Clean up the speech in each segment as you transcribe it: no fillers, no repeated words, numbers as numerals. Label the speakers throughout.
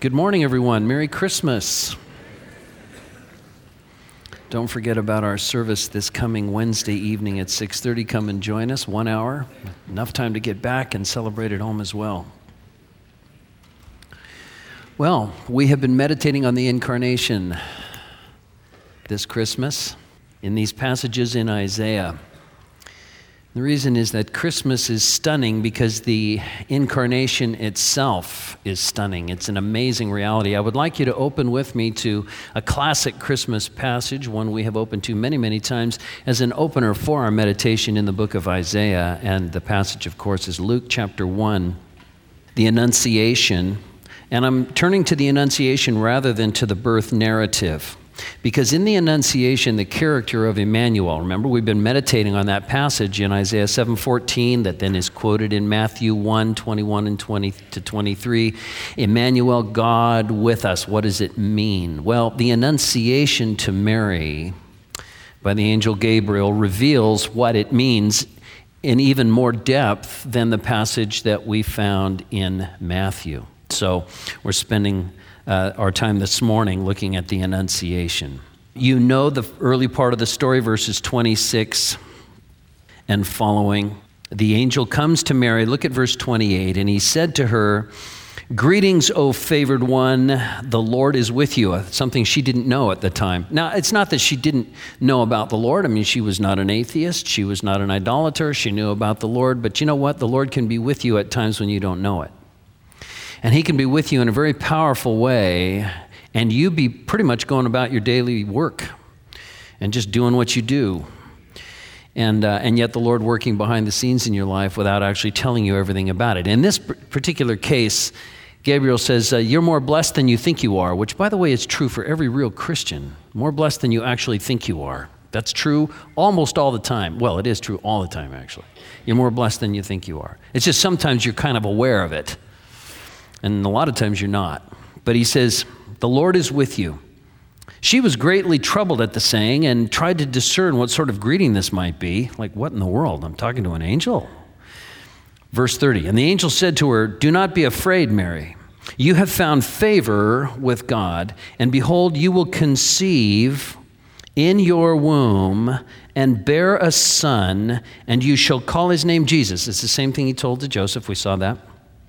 Speaker 1: Good morning, everyone. Merry Christmas. Don't forget about our service this coming Wednesday evening at 6:30. Come and join us, 1 hour. Enough time to get back and celebrate at home as well. Well, we have been meditating on the Incarnation this Christmas in these passages in Isaiah. The reason is that Christmas is stunning because the Incarnation itself is stunning. It's an amazing reality. I would like you to open with me to a classic Christmas passage, one we have opened to many, many times as an opener for our meditation in the book of Isaiah. And the passage, of course, is Luke chapter 1, the Annunciation. And I'm turning to the Annunciation rather than to the birth narrative. Because in the Annunciation, the character of Emmanuel, remember we've been meditating on that passage in Isaiah 7:14 that then is quoted in Matthew 1:21 and 20 to 23. Emmanuel, God with us. What does it mean? Well, the Annunciation to Mary by the angel Gabriel reveals what it means in even more depth than the passage that we found in Matthew. So we're spending our time this morning looking at the Annunciation. You know the early part of the story, verses 26 and following. The angel comes to Mary, look at verse 28, and he said to her, "Greetings, O favored one, the Lord is with you," something she didn't know at the time. Now, it's not that she didn't know about the Lord. I mean, she was not an atheist. She was not an idolater. She knew about the Lord. But you know what? The Lord can be with you at times when you don't know it. And he can be with you in a very powerful way, and you be pretty much going about your daily work and just doing what you do. And yet the Lord working behind the scenes in your life without actually telling you everything about it. In this particular case, Gabriel says, you're more blessed than you think you are, which, by the way, is true for every real Christian. More blessed than you actually think you are. That's true almost all the time. Well, it is true all the time, actually. You're more blessed than you think you are. It's just sometimes you're kind of aware of it. And a lot of times you're not. But he says, the Lord is with you. She was greatly troubled at the saying and tried to discern what sort of greeting this might be. Like, what in the world? I'm talking to an angel. Verse 30, and the angel said to her, "Do not be afraid, Mary. You have found favor with God, and behold, you will conceive in your womb and bear a son, and you shall call his name Jesus." It's the same thing he told to Joseph. We saw that.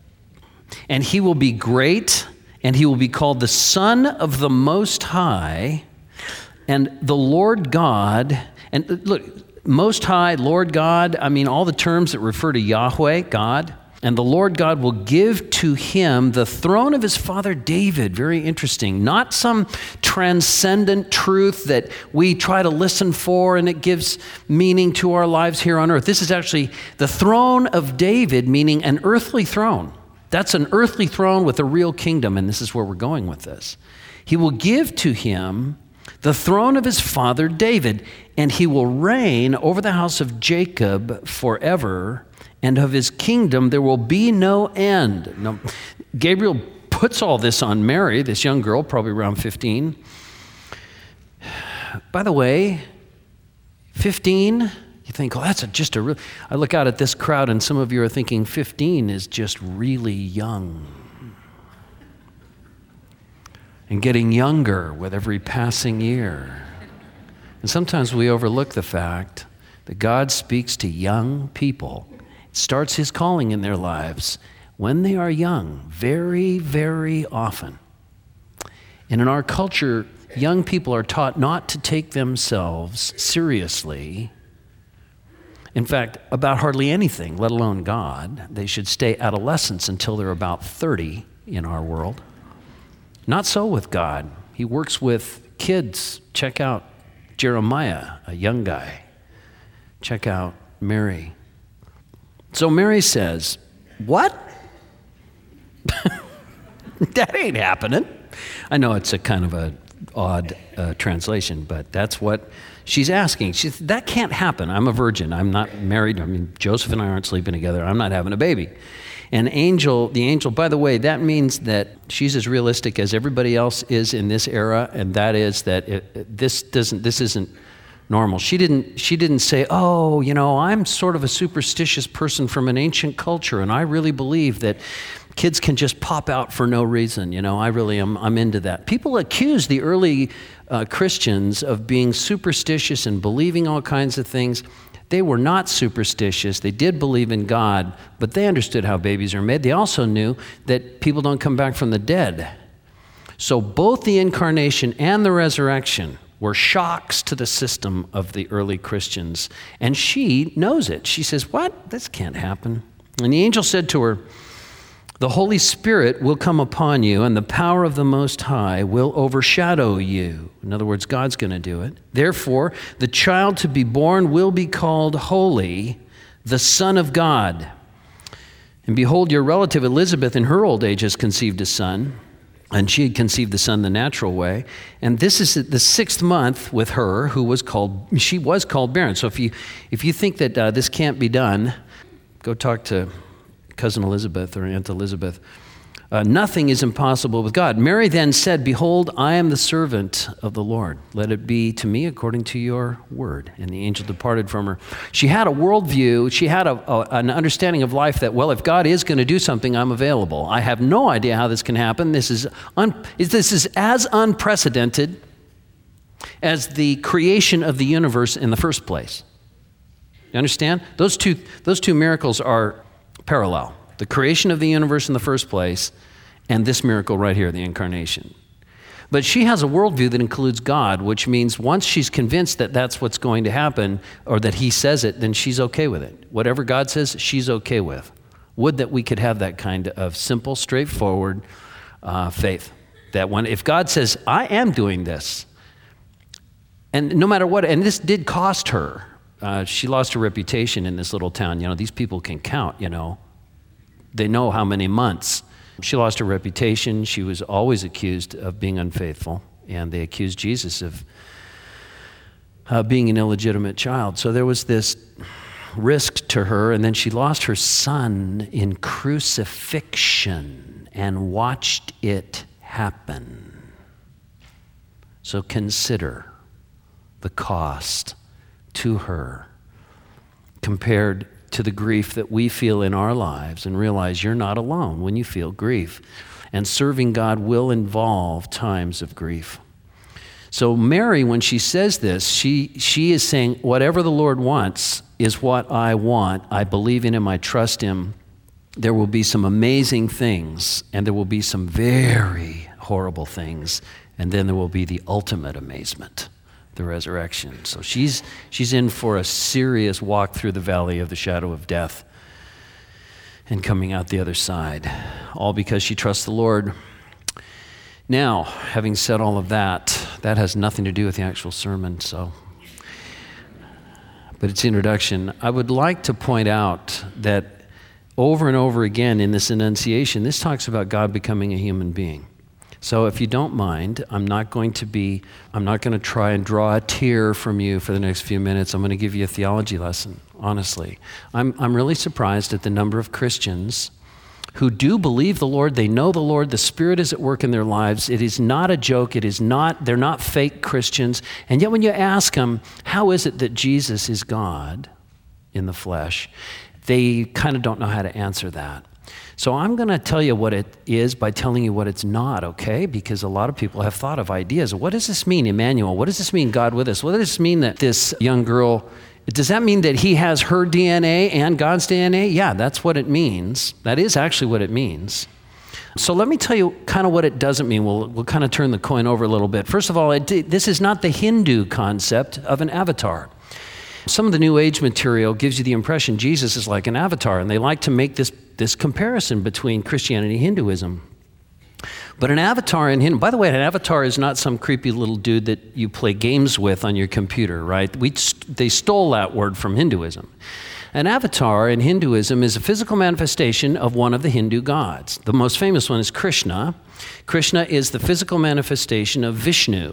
Speaker 1: "And he will be great, and he will be called the Son of the Most High, and the Lord God," and look, Most High, Lord God, I mean all the terms that refer to Yahweh, God, "and the Lord God will give to him the throne of his father David." Very interesting. Not some transcendent truth that we try to listen for and it gives meaning to our lives here on earth. This is actually the throne of David, meaning an earthly throne. That's an earthly throne with a real kingdom, and this is where we're going with this. "He will give to him the throne of his father David, and he will reign over the house of Jacob forever, and of his kingdom there will be no end." Now, Gabriel puts all this on Mary, this young girl, probably around 15. By the way, 15... You think, oh, that's just a real... I look out at this crowd and some of you are thinking 15 is just really young. And getting younger with every passing year. And sometimes we overlook the fact that God speaks to young people, starts his calling in their lives when they are young, very, very often. And in our culture, young people are taught not to take themselves seriously. In fact, about hardly anything, let alone God. They should stay adolescents until they're about 30 in our world. Not so with God. He works with kids. Check out Jeremiah, a young guy. Check out Mary. So Mary says, "What? That ain't happening." I know it's a kind of a odd translation, but that's what she's asking. She said, that can't happen. I'm a virgin. I'm not married. I mean, Joseph and I aren't sleeping together. I'm not having a baby. And the angel, by the way, that means that she's as realistic as everybody else is in this era, and that is that this isn't normal. She didn't say, "Oh, I'm sort of a superstitious person from an ancient culture, and I really believe that Kids can just pop out for no reason. I'm into that. People accuse the early Christians of being superstitious and believing all kinds of things. They were not superstitious. They did believe in God, but they understood how babies are made. They also knew that people don't come back from the dead. So both the incarnation and the resurrection were shocks to the system of the early Christians. And she knows it. She says, what? This can't happen. And the angel said to her, the Holy Spirit will come upon you, and the power of the Most High will overshadow you. In other words, God's going to do it. Therefore, the child to be born will be called Holy, the Son of God. And behold, your relative Elizabeth in her old age has conceived a son, and she had conceived the son the natural way. And this is the 6th month with her, she was called barren. So if you think that this can't be done, go talk to Cousin Elizabeth or Aunt Elizabeth. Nothing is impossible with God. Mary then said, behold, I am the servant of the Lord. Let it be to me according to your word. And the angel departed from her. She had a worldview. She had an understanding of life that, well, if God is going to do something, I'm available. I have no idea how this can happen. This is as unprecedented as the creation of the universe in the first place. You understand? Those two miracles are parallel. The creation of the universe in the first place and this miracle right here, the incarnation. But she has a worldview that includes God, which means once she's convinced that that's what's going to happen or that he says it, then she's okay with it. Whatever God says, she's okay with. Would that we could have that kind of simple, straightforward faith. That if God says, I am doing this, and no matter what, and this did cost her, she lost her reputation in this little town. These people can count, They know how many months. She lost her reputation. She was always accused of being unfaithful, and they accused Jesus of being an illegitimate child. So there was this risk to her, and then she lost her son in crucifixion and watched it happen. So consider the cost to her compared to the grief that we feel in our lives, and realize you're not alone when you feel grief. And serving God will involve times of grief. So Mary, when she says this, she is saying, whatever the Lord wants is what I want. I believe in him. I trust him. There will be some amazing things, and there will be some very horrible things, and then there will be the ultimate amazement, the resurrection. So she's in for a serious walk through the valley of the shadow of death and coming out the other side, all because she trusts the Lord. Now, having said all of that has nothing to do with the actual sermon, but it's introduction. I would like to point out that over and over again in this Annunciation, this talks about God becoming a human being. So if you don't mind, I'm not going to try and draw a tear from you for the next few minutes. I'm going to give you a theology lesson, honestly. I'm really surprised at the number of Christians who do believe the Lord. They know the Lord. The Spirit is at work in their lives. It is not a joke. They're not fake Christians. And yet when you ask them, how is it that Jesus is God in the flesh? They kind of don't know how to answer that. So I'm going to tell you what it is by telling you what it's not, okay? Because a lot of people have thought of ideas. What does this mean, Emmanuel? What does this mean, God with us? What does this mean that this young girl, does that mean that he has her DNA and God's DNA? Yeah, that's what it means. That is actually what it means. So let me tell you kind of what it doesn't mean. We'll kind of turn the coin over a little bit. First of all, this is not the Hindu concept of an avatar. Some of the New Age material gives you the impression Jesus is like an avatar, and they like to make this comparison between Christianity and Hinduism. But an avatar in Hindu, by the way, an avatar is not some creepy little dude that you play games with on your computer, right? They stole that word from Hinduism. An avatar in Hinduism is a physical manifestation of one of the Hindu gods. The most famous one is Krishna. Krishna is the physical manifestation of Vishnu.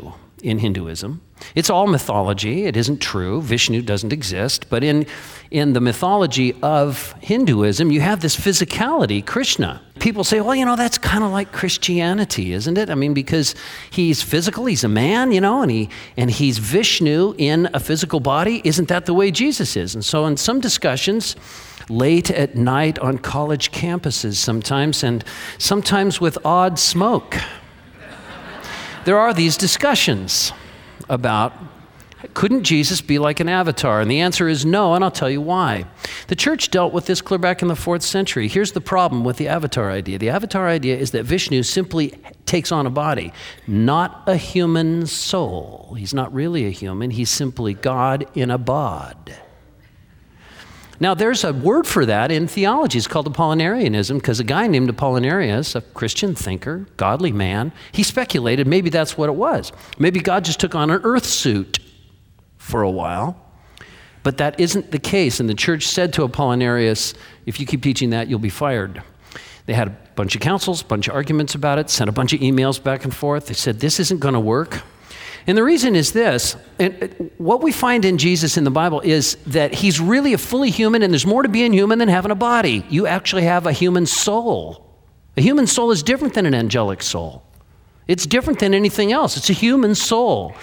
Speaker 1: in Hinduism. It's all mythology. It isn't true. Vishnu doesn't exist. But in the mythology of Hinduism, you have this physicality, Krishna. People say, well, that's kind of like Christianity, isn't it? I mean, because he's physical, he's a man, and he's Vishnu in a physical body. Isn't that the way Jesus is? And so in some discussions, late at night on college campuses sometimes, and sometimes with odd smoke, there are these discussions about, couldn't Jesus be like an avatar? And the answer is no, and I'll tell you why. The church dealt with this clear back in the 4th century. Here's the problem with the avatar idea. The avatar idea is that Vishnu simply takes on a body, not a human soul. He's not really a human. He's simply God in a bod. Now, there's a word for that in theology. It's called Apollinarianism, because a guy named Apollinarius, a Christian thinker, godly man, he speculated maybe that's what it was. Maybe God just took on an earth suit for a while. But that isn't the case. And the church said to Apollinarius, if you keep teaching that, you'll be fired. They had a bunch of councils, a bunch of arguments about it, sent a bunch of emails back and forth. They said, this isn't going to work. And the reason is this, and what we find in Jesus in the Bible is that he's really a fully human, and there's more to being human than having a body. You actually have a human soul. A human soul is different than an angelic soul. It's different than anything else. It's a human soul.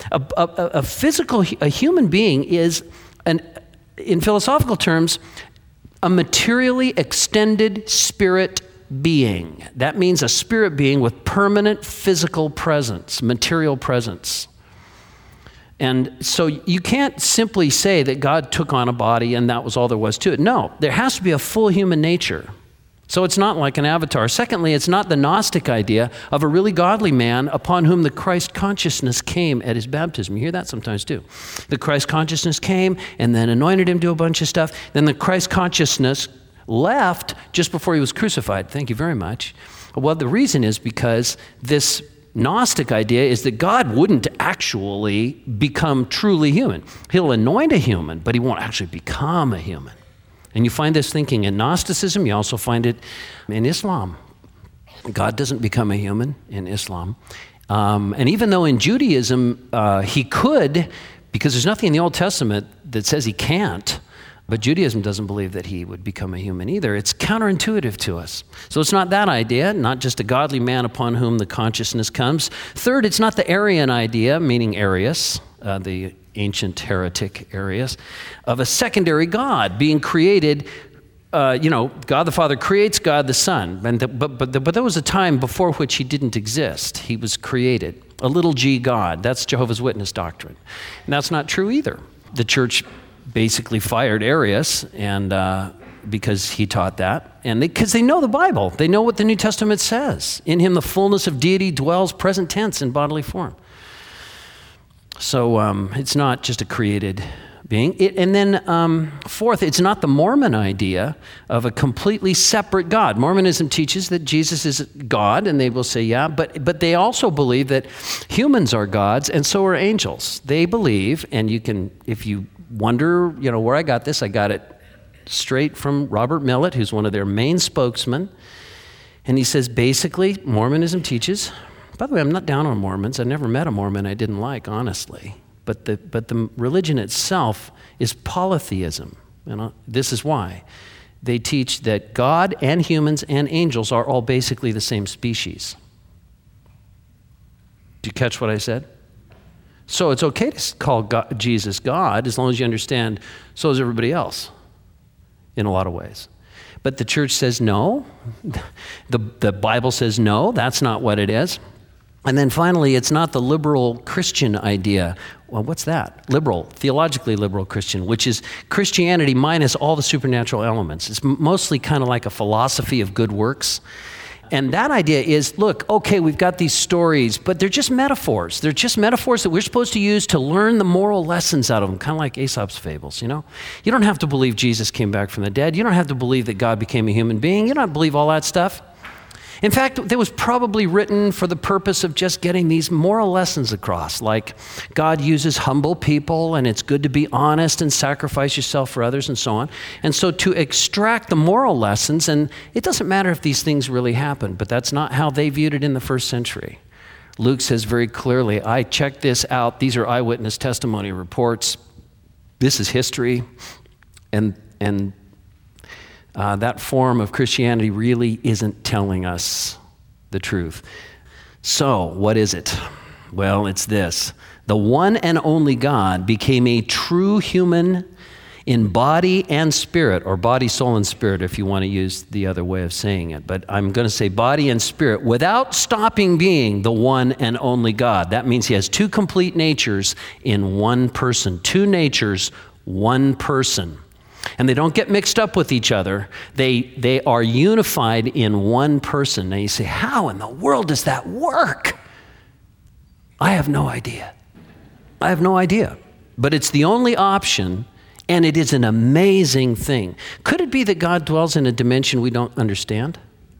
Speaker 1: A human being is, in philosophical terms, a materially extended spirit being. That means a spirit being with permanent physical presence, material presence. And so you can't simply say that God took on a body and that was all there was to it. No, there has to be a full human nature. So it's not like an avatar. Secondly, it's not the Gnostic idea of a really godly man upon whom the Christ consciousness came at his baptism. You hear that sometimes too. The Christ consciousness came and then anointed him to do a bunch of stuff. Then the Christ consciousness left just before he was crucified. Thank you very much. Well, the reason is because this Gnostic idea is that God wouldn't actually become truly human. He'll anoint a human, but he won't actually become a human. And you find this thinking in Gnosticism. You also find it in Islam. God doesn't become a human in Islam. And even though in Judaism he could, because there's nothing in the Old Testament that says he can't, but Judaism doesn't believe that he would become a human either. It's counterintuitive to us. So it's not that idea, not just a godly man upon whom the consciousness comes. Third, it's not the Arian idea, meaning Arius, the ancient heretic Arius, of a secondary God being created. God the Father creates God the Son. But there was a time before which he didn't exist. He was created. A little g God. That's Jehovah's Witness doctrine. And that's not true either. The church basically fired Arius and because he taught that, and because they know the Bible. They know what the New Testament says. In him the fullness of deity dwells, present tense, in bodily form. So it's not just a created being. And then fourth, it's not the Mormon idea of a completely separate God. Mormonism teaches that Jesus is God, and they will say, yeah, but they also believe that humans are gods, and so are angels. They believe, and you can, if you wonder, where I got this, I got it straight from Robert Millett, who's one of their main spokesmen. And he says, basically, Mormonism teaches, by the way, I'm not down on Mormons. I never met a Mormon I didn't like, honestly. But the religion itself is polytheism. This is why. They teach that God and humans and angels are all basically the same species. Did you catch what I said? So it's okay to call Jesus God as long as you understand so is everybody else in a lot of ways. But the church says no. The Bible says no, that's not what it is. And then finally, it's not the liberal Christian idea. Well, what's that? Liberal, theologically liberal Christian, which is Christianity minus all the supernatural elements. It's mostly kind of like a philosophy of good works. And that idea is, look, okay, we've got these stories, but they're just metaphors. They're just metaphors that we're supposed to use to learn the moral lessons out of them, kind of like Aesop's fables, You don't have to believe Jesus came back from the dead. You don't have to believe that God became a human being. You don't have to believe all that stuff. In fact, it was probably written for the purpose of just getting these moral lessons across, like God uses humble people and it's good to be honest and sacrifice yourself for others and so on. And so to extract the moral lessons, and it doesn't matter if these things really happen, but that's not how they viewed it in the first century. Luke says very clearly, I checked this out. These are eyewitness testimony reports. This is history. And that form of Christianity really isn't telling us the truth. So, what is it? Well, it's this. The one and only God became a true human in body and spirit, or body, soul, and spirit, if you want to use the other way of saying it. But I'm going to say body and spirit, without stopping being the one and only God. That means he has two complete natures in one person. Two natures, one person. And they don't get mixed up with each other. They are unified in one person. Now you say, how in the world does that work? I have no idea. I have no idea. But it's the only option, and it is an amazing thing. Could it be that God dwells in a dimension we don't understand?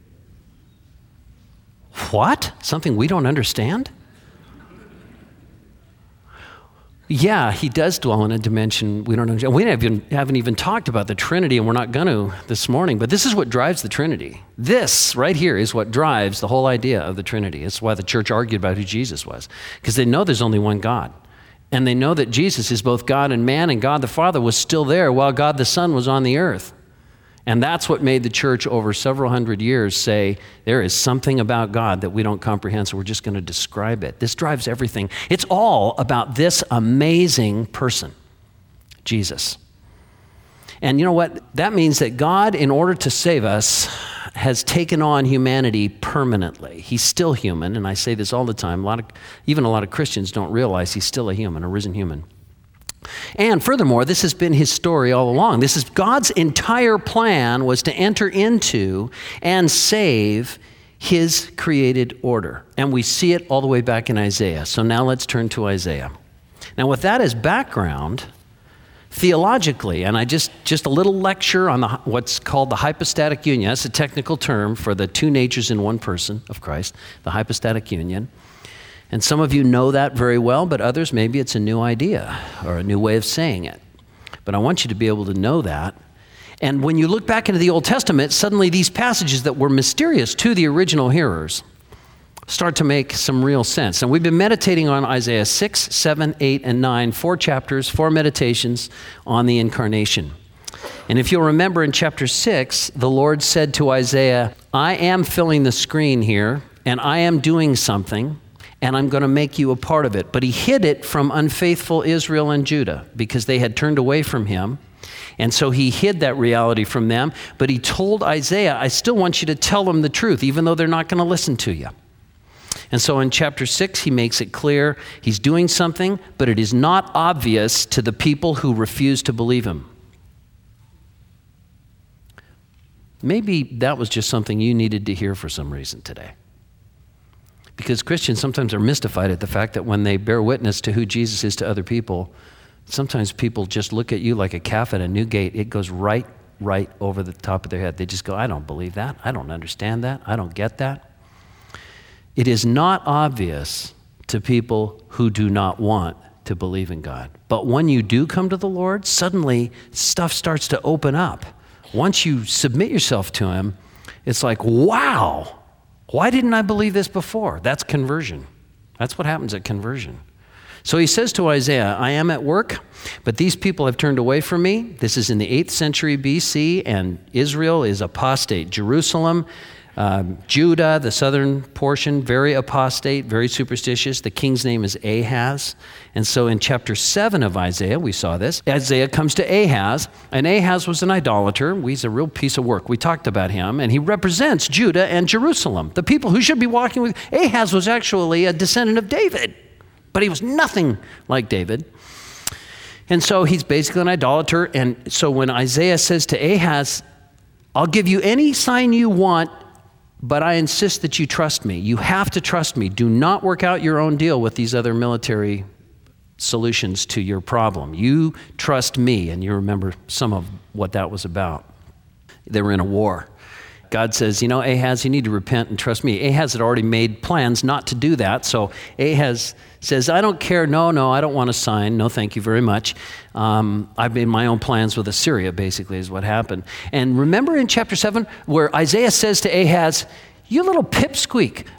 Speaker 1: What? Something we don't understand? Yeah, he does dwell in a dimension we don't understand. We haven't even talked about the Trinity, and we're not going to this morning, but this is what drives the Trinity. This right here is what drives the whole idea of the Trinity. It's why the church argued about who Jesus was, because they know there's only one God. And they know that Jesus is both God and man, and God the Father was still there while God the Son was on the earth. And that's what made the church over several hundred years say, there is something about God that we don't comprehend, so we're just going to describe it. This drives everything. It's all about this amazing person, Jesus. And you know what? That means that God, in order to save us, has taken on humanity permanently. He's still human, and I say this all the time. Even a lot of Christians don't realize he's still a human, a risen human. And furthermore, this has been his story all along. This is God's entire plan, was to enter into and save his created order. And we see it all the way back in Isaiah. So now let's turn to Isaiah. Now with that as background, theologically, and I just a little lecture on what's called the hypostatic union. That's a technical term for the two natures in one person of Christ, the hypostatic union. And some of you know that very well, but others, maybe it's a new idea or a new way of saying it. But I want you to be able to know that. And when you look back into the Old Testament, suddenly these passages that were mysterious to the original hearers start to make some real sense. And we've been meditating on Isaiah 6, 7, 8, and 9, 4 chapters, 4 meditations on the incarnation. And if you'll remember in chapter 6, the Lord said to Isaiah, I am filling the screen here, and I am doing something, and I'm going to make you a part of it. But he hid it from unfaithful Israel and Judah because they had turned away from him. And so he hid that reality from them. But he told Isaiah, I still want you to tell them the truth, even though they're not going to listen to you. And so in chapter 6, he makes it clear he's doing something, but it is not obvious to the people who refuse to believe him. Maybe that was just something you needed to hear for some reason today. Because Christians sometimes are mystified at the fact that when they bear witness to who Jesus is to other people, sometimes people just look at you like a calf at a new gate. It goes right over the top of their head. They just go, I don't believe that. I don't understand that. I don't get that. It is not obvious to people who do not want to believe in God. But when you do come to the Lord, suddenly stuff starts to open up. Once you submit yourself to him, it's like, wow. Why didn't I believe this before? That's conversion. That's what happens at conversion. So he says to Isaiah, I am at work, but these people have turned away from me. This is in the 8th century BC, and Israel is apostate. Jerusalem, Judah, the southern portion, very apostate, very superstitious. The king's name is Ahaz. And so in chapter 7 of Isaiah, we saw this. Isaiah comes to Ahaz, and Ahaz was an idolater. He's a real piece of work. We talked about him, and he represents Judah and Jerusalem, the people who should be walking with. Ahaz was actually a descendant of David, but he was nothing like David. And so he's basically an idolater. And so when Isaiah says to Ahaz, I'll give you any sign you want, but I insist that you trust me. You have to trust me. Do not work out your own deal with these other military solutions to your problem. You trust me. And you remember some of what that was about. They were in a war. God says, Ahaz, you need to repent and trust me. Ahaz had already made plans not to do that. So Ahaz says, I don't care. No, I don't want to sign. No, thank you very much. I've made my own plans with Assyria, basically, is what happened. And remember in chapter 7 where Isaiah says to Ahaz, you little pipsqueak,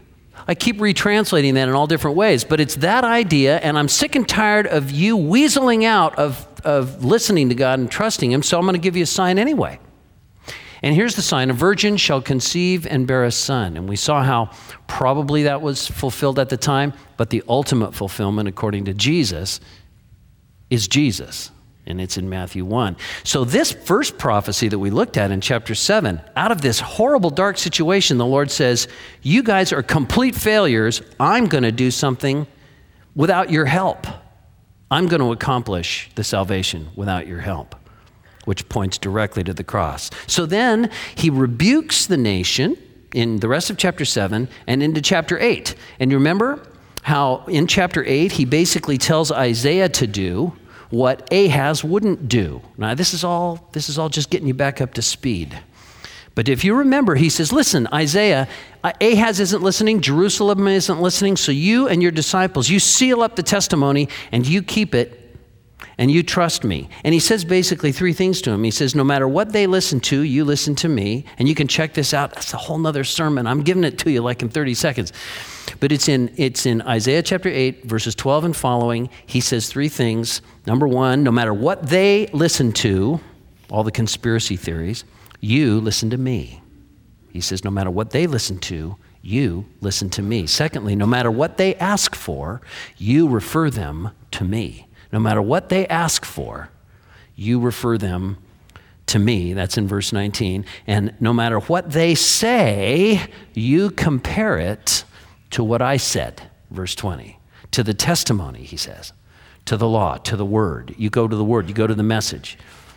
Speaker 1: I keep retranslating that in all different ways, but it's that idea, and I'm sick and tired of you weaseling out of listening to God and trusting Him, so I'm going to give you a sign anyway. And here's the sign: a virgin shall conceive and bear a son. And we saw how probably that was fulfilled at the time, but the ultimate fulfillment, according to Jesus, is Jesus. And it's in Matthew 1. So this first prophecy that we looked at in chapter 7, out of this horrible, dark situation, the Lord says, you guys are complete failures. I'm going to do something without your help. I'm going to accomplish the salvation without your help, which points directly to the cross. So then he rebukes the nation in the rest of chapter 7 and into chapter 8. And you remember how in chapter 8, he basically tells Isaiah to do what Ahaz wouldn't do. Now, this is all just getting you back up to speed. But if you remember, he says, listen, Isaiah, Ahaz isn't listening, Jerusalem isn't listening, so you and your disciples, you seal up the testimony and you keep it and you trust me. And he says basically three things to him. He says, no matter what they listen to, you listen to me. And you can check this out. That's a whole nother sermon. I'm giving it to you like in 30 seconds. But it's in Isaiah chapter 8, verses 12 and following. He says three things. Number one, no matter what they listen to, all the conspiracy theories, you listen to me. He says, no matter what they listen to, you listen to me. Secondly, no matter what they ask for, you refer them to me. No matter what they ask for, you refer them to me. That's in verse 19. And no matter what they say, you compare it to what I said, verse 20. To the testimony, he says. To the law, to the word. You go to the word, you go to the message.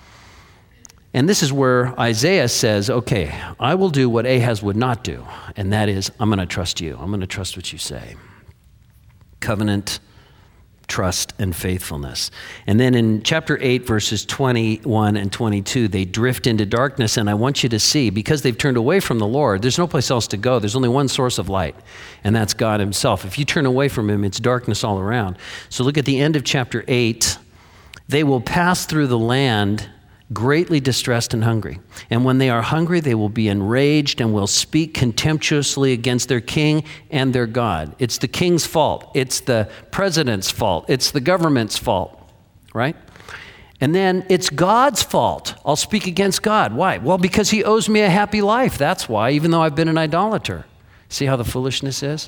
Speaker 1: And this is where Isaiah says, okay, I will do what Ahaz would not do. And that is, I'm going to trust you. I'm going to trust what you say. Covenant, trust, and faithfulness. And then in chapter 8, verses 21 and 22, they drift into darkness. And I want you to see, because they've turned away from the Lord, there's no place else to go. There's only one source of light, and that's God himself. If you turn away from him, it's darkness all around. So look at the end of chapter 8. They will pass through the land greatly distressed and hungry. And when they are hungry, they will be enraged and will speak contemptuously against their king and their God. It's the king's fault. It's the president's fault. It's the government's fault, right? And then it's God's fault. I'll speak against God. Why? Well, because he owes me a happy life. That's why, even though I've been an idolater. See how the foolishness is?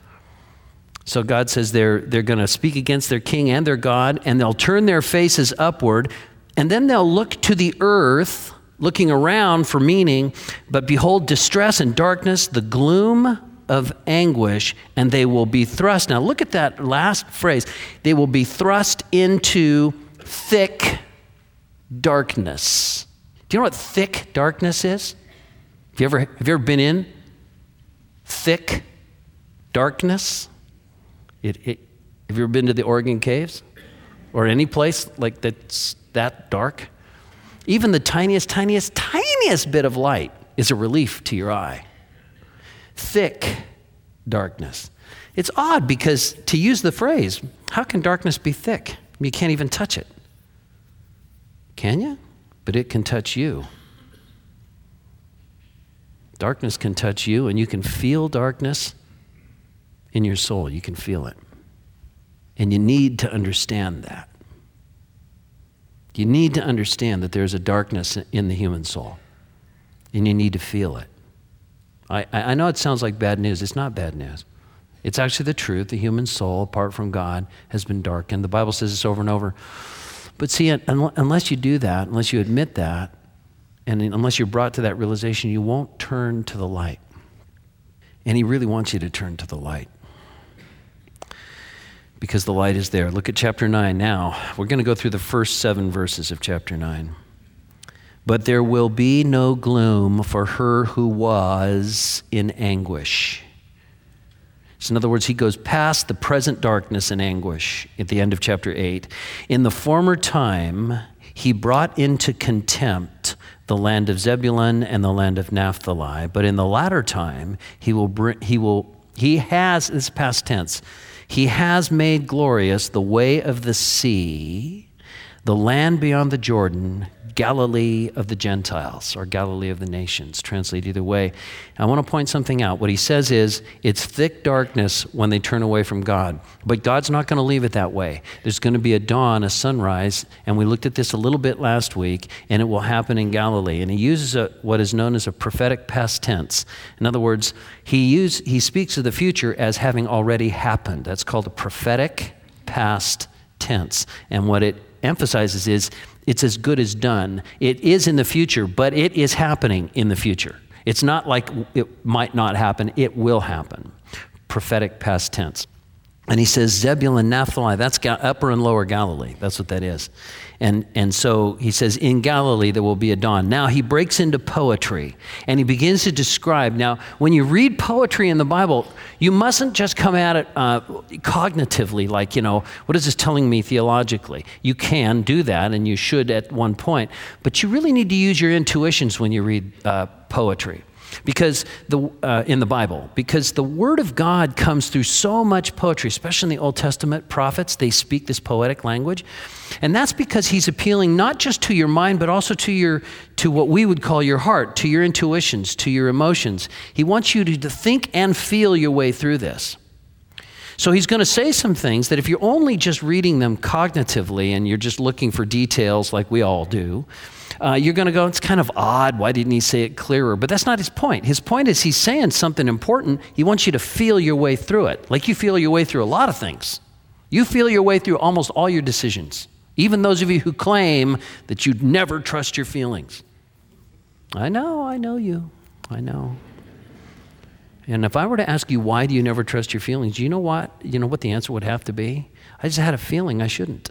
Speaker 1: So God says they're going to speak against their king and their God, and they'll turn their faces upward. And then they'll look to the earth, looking around for meaning, but behold, distress and darkness, the gloom of anguish, and they will be thrust. Now look at that last phrase. They will be thrust into thick darkness. Do you know what thick darkness is? Have you ever been in thick darkness? Have you ever been to the Oregon Caves? Or any place like that's that dark? Even the tiniest bit of light is a relief to your eye. Thick darkness. It's odd because, to use the phrase, how can darkness be thick? You can't even touch it. Can you? But it can touch you. Darkness can touch you, and you can feel darkness in your soul. You can feel it. And you need to understand that. You need to understand that there's a darkness in the human soul. And you need to feel it. I know it sounds like bad news. It's not bad news. It's actually the truth. The human soul, apart from God, has been darkened. The Bible says this over and over. But see, unless you do that, unless you admit that, and unless you're brought to that realization, you won't turn to the light. And he really wants you to turn to the light. Because the light is there. Look at chapter 9 now. We're going to go through the first 7 verses of chapter 9. But there will be no gloom for her who was in anguish. So in other words, he goes past the present darkness and anguish at the end of chapter 8. In the former time, he brought into contempt the land of Zebulun and the land of Naphtali. But in the latter time, he has, this past tense, he has made glorious the way of the sea, the land beyond the Jordan, Galilee of the Gentiles, or Galilee of the nations, translate either way. I want to point something out. What he says is, it's thick darkness when they turn away from God. But God's not going to leave it that way. There's going to be a dawn, a sunrise, and we looked at this a little bit last week, and it will happen in Galilee. And he uses what is known as a prophetic past tense. In other words, he speaks of the future as having already happened. That's called a prophetic past tense. And what it emphasizes is, it's as good as done. It is in the future, but it is happening in the future. It's not like it might not happen. It will happen. Prophetic past tense. And he says Zebulun, Naphtali, that's upper and lower Galilee. That's what that is. And so he says, in Galilee there will be a dawn. Now he breaks into poetry, and he begins to describe. Now, when you read poetry in the Bible, you mustn't just come at it cognitively, like, what is this telling me theologically? You can do that, and you should at one point, but you really need to use your intuitions when you read poetry. Because in the Bible, because the Word of God comes through so much poetry, especially in the Old Testament prophets, they speak this poetic language. And that's because he's appealing not just to your mind, but also to what we would call your heart, to your intuitions, to your emotions. He wants you to think and feel your way through this. So he's going to say some things that if you're only just reading them cognitively and you're just looking for details like we all do, you're going to go, it's kind of odd. Why didn't he say it clearer? But that's not his point. His point is he's saying something important. He wants you to feel your way through it, like you feel your way through a lot of things. You feel your way through almost all your decisions, even those of you who claim that you'd never trust your feelings. I know you. I know. And if I were to ask you, why do you never trust your feelings? You know what the answer would have to be? I just had a feeling I shouldn't.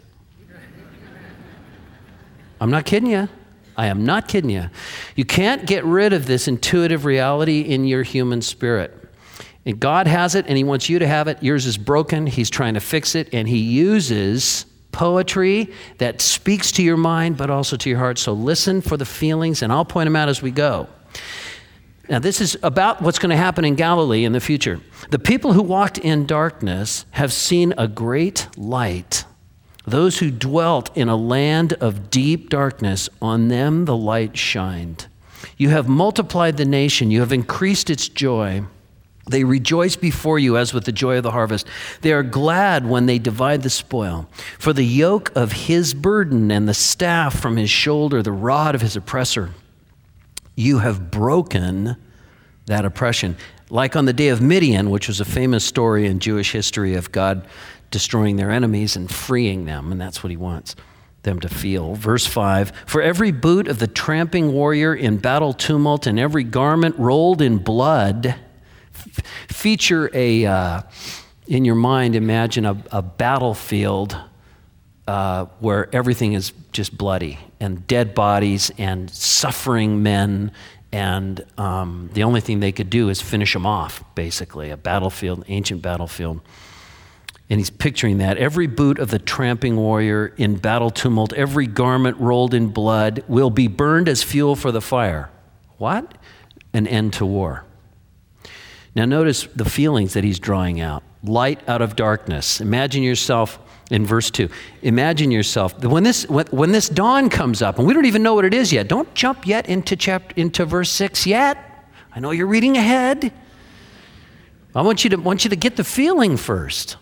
Speaker 1: I'm not kidding you. I am not kidding you. You can't get rid of this intuitive reality in your human spirit. And God has it, and he wants you to have it. Yours is broken. He's trying to fix it, and he uses poetry that speaks to your mind, but also to your heart. So listen for the feelings, and I'll point them out as we go. Now, this is about what's going to happen in Galilee in the future. The people who walked in darkness have seen a great light. Those who dwelt in a land of deep darkness, on them the light shined. You have multiplied the nation. You have increased its joy. They rejoice before you as with the joy of the harvest. They are glad when they divide the spoil. For the yoke of his burden and the staff from his shoulder, the rod of his oppressor, you have broken that oppression. Like on the day of Midian, which was a famous story in Jewish history of God destroying their enemies and freeing them, and that's what he wants them to feel. Verse 5, for every boot of the tramping warrior in battle tumult and every garment rolled in blood, feature in your mind, imagine a battlefield where everything is just bloody and dead bodies and suffering men, and the only thing they could do is finish them off, basically, a battlefield, ancient battlefield. And he's picturing that. Every boot of the tramping warrior in battle tumult, every garment rolled in blood will be burned as fuel for the fire. What? An end to war. Now notice the feelings that he's drawing out. Light out of darkness. Imagine yourself in verse 2. Imagine yourself, when this dawn comes up, and we don't even know what it is yet. Don't jump yet into verse 6 yet. I know you're reading ahead. I want you to get the feeling first.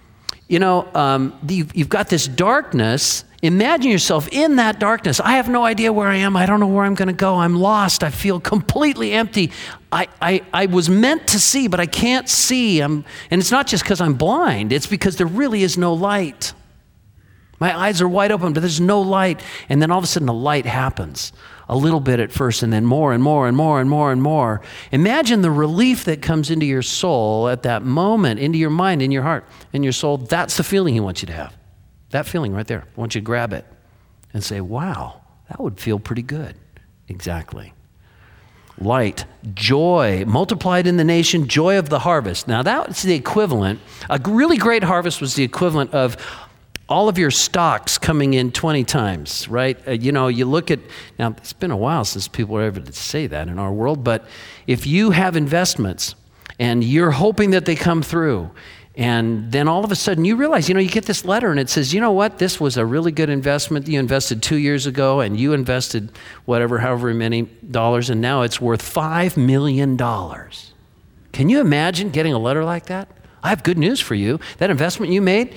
Speaker 1: You've got this darkness. Imagine yourself in that darkness. I have no idea where I am. I don't know where I'm going to go. I'm lost. I feel completely empty. I was meant to see, but I can't see. And it's not just because I'm blind. It's because there really is no light. My eyes are wide open, but there's no light. And then all of a sudden the light happens. A little bit at first, and then more and more and more and more and more. Imagine the relief that comes into your soul at that moment, into your mind, in your heart, in your soul. That's the feeling he wants you to have. That feeling right there. I want you to grab it and say, wow, that would feel pretty good. Exactly. Light, joy, multiplied in the nation, joy of the harvest. Now that's the equivalent. A really great harvest was the equivalent of all of your stocks coming in 20 times, right? You look at, now it's been a while since people were able to say that in our world, but if you have investments And you're hoping that they come through. And then all of a sudden you realize, you get this letter and it says, you know what, this was a really good investment. You invested 2 years ago and you invested however many dollars, and now it's worth $5 million. Can you imagine getting a letter like that? I have good news for you. That investment you made,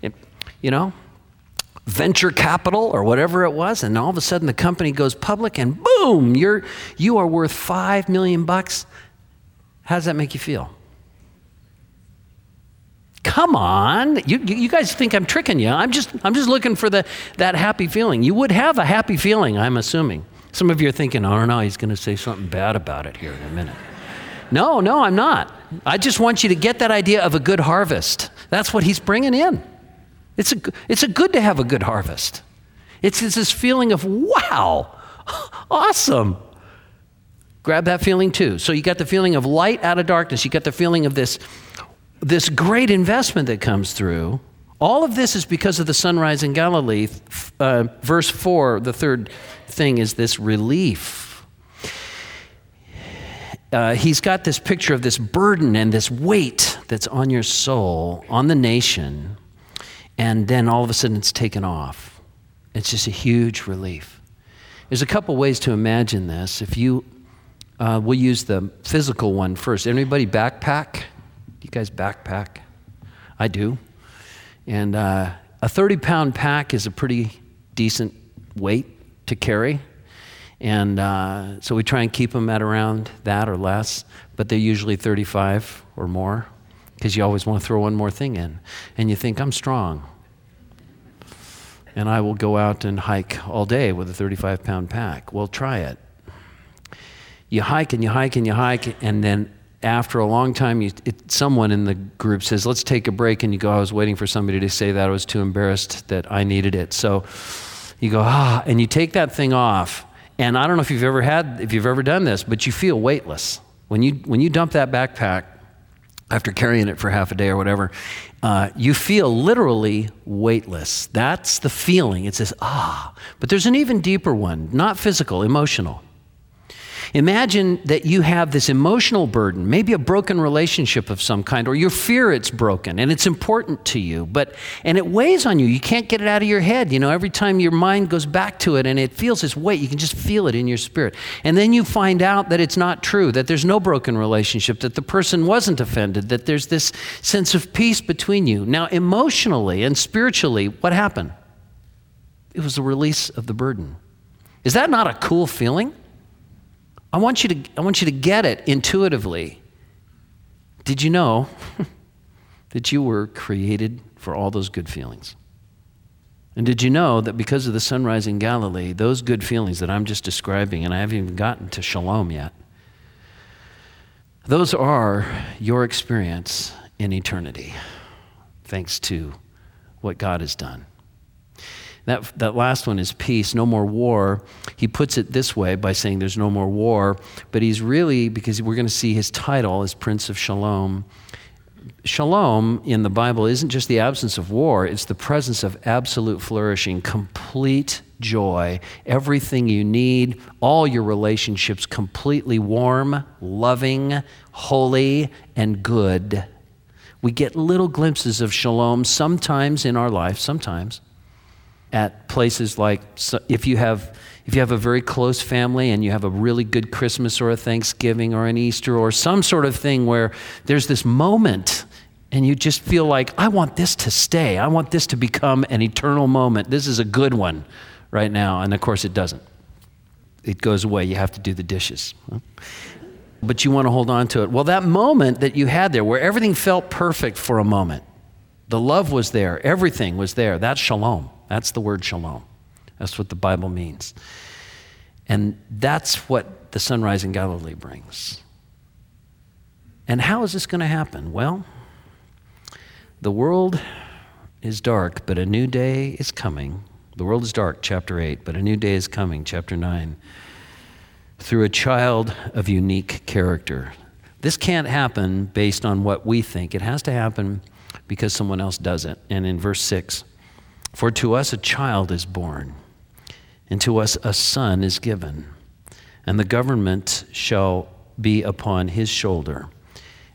Speaker 1: venture capital or whatever it was, and all of a sudden the company goes public and boom, you are worth $5 million. How does that make you feel? Come on, you guys think I'm tricking you. I'm just looking for that happy feeling. You would have a happy feeling, I'm assuming. Some of you are thinking, oh no, he's going to say something bad about it here in a minute. No, I'm not. I just want you to get that idea of a good harvest. That's what he's bringing in. It's a good to have a good harvest. It's this feeling of, wow, awesome. Grab that feeling too. So you got the feeling of light out of darkness. You got the feeling of this great investment that comes through. All of this is because of the sunrise in Galilee. Verse 4, the third thing is this relief. He's got this picture of this burden and this weight that's on your soul, on the nation, and then all of a sudden it's taken off. It's just a huge relief. There's a couple ways to imagine this. If you, we'll use the physical one first. Anybody backpack? Do you guys backpack? I do. And a 30-pound pack is a pretty decent weight to carry. And so we try and keep them at around that or less, but they're usually 35 or more because you always want to throw one more thing in. And you think, I'm strong. And I will go out and hike all day with a 35-pound pack. Well, try it. You hike and you hike and you hike, and then after a long time, someone in the group says, let's take a break, and you go, I was waiting for somebody to say that. I was too embarrassed that I needed it. So you go, and you take that thing off. And I don't know if you've ever done this, but you feel weightless. When you dump that backpack after carrying it for half a day or whatever, you feel literally weightless. That's the feeling. It says, But there's an even deeper one, not physical, emotional. Imagine that you have this emotional burden, maybe a broken relationship of some kind, or your fear it's broken and it's important to you, and it weighs on you. You can't get it out of your head. Every time your mind goes back to it and it feels this weight, you can just feel it in your spirit. And then you find out that it's not true, that there's no broken relationship, that the person wasn't offended, that there's this sense of peace between you. Now, emotionally and spiritually, what happened? It was the release of the burden. Is that not a cool feeling? I want you to get it intuitively. Did you know that you were created for all those good feelings? And did you know that because of the sunrise in Galilee, those good feelings that I'm just describing, and I haven't even gotten to shalom yet, those are your experience in eternity, thanks to what God has done. That last one is peace, no more war. He puts it this way by saying there's no more war, but he's really, because we're going to see his title as Prince of Shalom. Shalom in the Bible isn't just the absence of war, it's the presence of absolute flourishing, complete joy, everything you need, all your relationships completely warm, loving, holy, and good. We get little glimpses of shalom sometimes in our life, sometimes, at places like, if you have a very close family and you have a really good Christmas or a Thanksgiving or an Easter or some sort of thing where there's this moment and you just feel like, I want this to stay. I want this to become an eternal moment. This is a good one right now. And of course it doesn't. It goes away. You have to do the dishes. But you want to hold on to it. Well, that moment that you had there where everything felt perfect for a moment, the love was there, everything was there, that's shalom. That's the word shalom. That's what the Bible means. And that's what the sunrise in Galilee brings. And how is this going to happen? Well, the world is dark, but a new day is coming. The world is dark, chapter 8, but a new day is coming, chapter 9, through a child of unique character. This can't happen based on what we think. It has to happen because someone else does it. And in verse 6, for to us a child is born, and to us a son is given, and the government shall be upon his shoulder,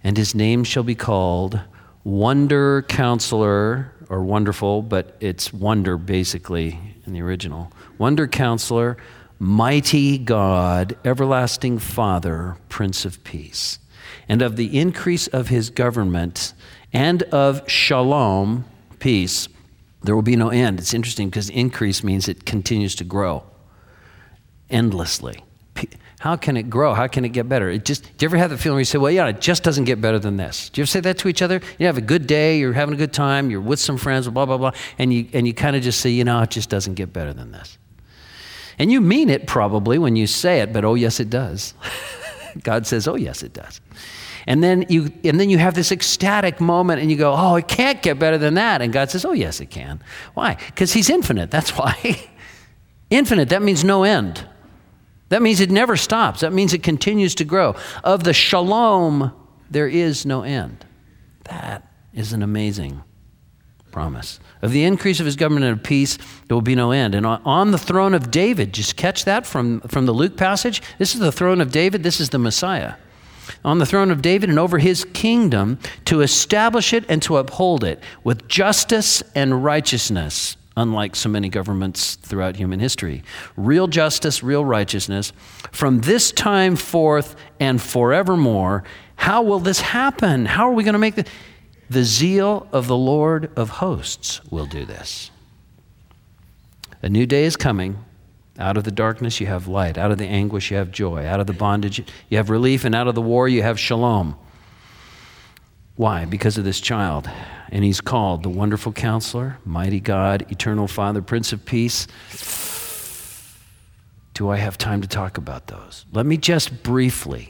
Speaker 1: and his name shall be called Wonder Counselor, or Wonderful, but it's Wonder basically in the original. Wonder Counselor, Mighty God, Everlasting Father, Prince of Peace. And of the increase of his government and of shalom, peace, there will be no end. It's interesting because increase means it continues to grow endlessly. How can it grow? How can it get better? Do you ever have the feeling where you say, well, yeah, it just doesn't get better than this? Do you ever say that to each other? You have a good day, you're having a good time, you're with some friends, blah, blah, blah, and you kind of just say, it just doesn't get better than this. And you mean it probably when you say it, but oh, yes, it does. God says, oh, yes, it does. And then you have this ecstatic moment and you go, oh, it can't get better than that. And God says, oh, yes, it can. Why? Because he's infinite, that's why. Infinite, that means no end. That means it never stops. That means it continues to grow. Of the shalom, there is no end. That is an amazing promise. Of the increase of his government and of peace, there will be no end. And on the throne of David, just catch that from the Luke passage. This is the throne of David. This is the Messiah. On the throne of David and over his kingdom, to establish it and to uphold it with justice and righteousness, unlike so many governments throughout human history. Real justice, real righteousness, from this time forth and forevermore. How will this happen? How are we going to make this? The zeal of the Lord of hosts will do this. A new day is coming. Out of the darkness, you have light. Out of the anguish, you have joy. Out of the bondage, you have relief. And out of the war, you have shalom. Why? Because of this child. And he's called the Wonderful Counselor, Mighty God, Eternal Father, Prince of Peace. Do I have time to talk about those? Let me just briefly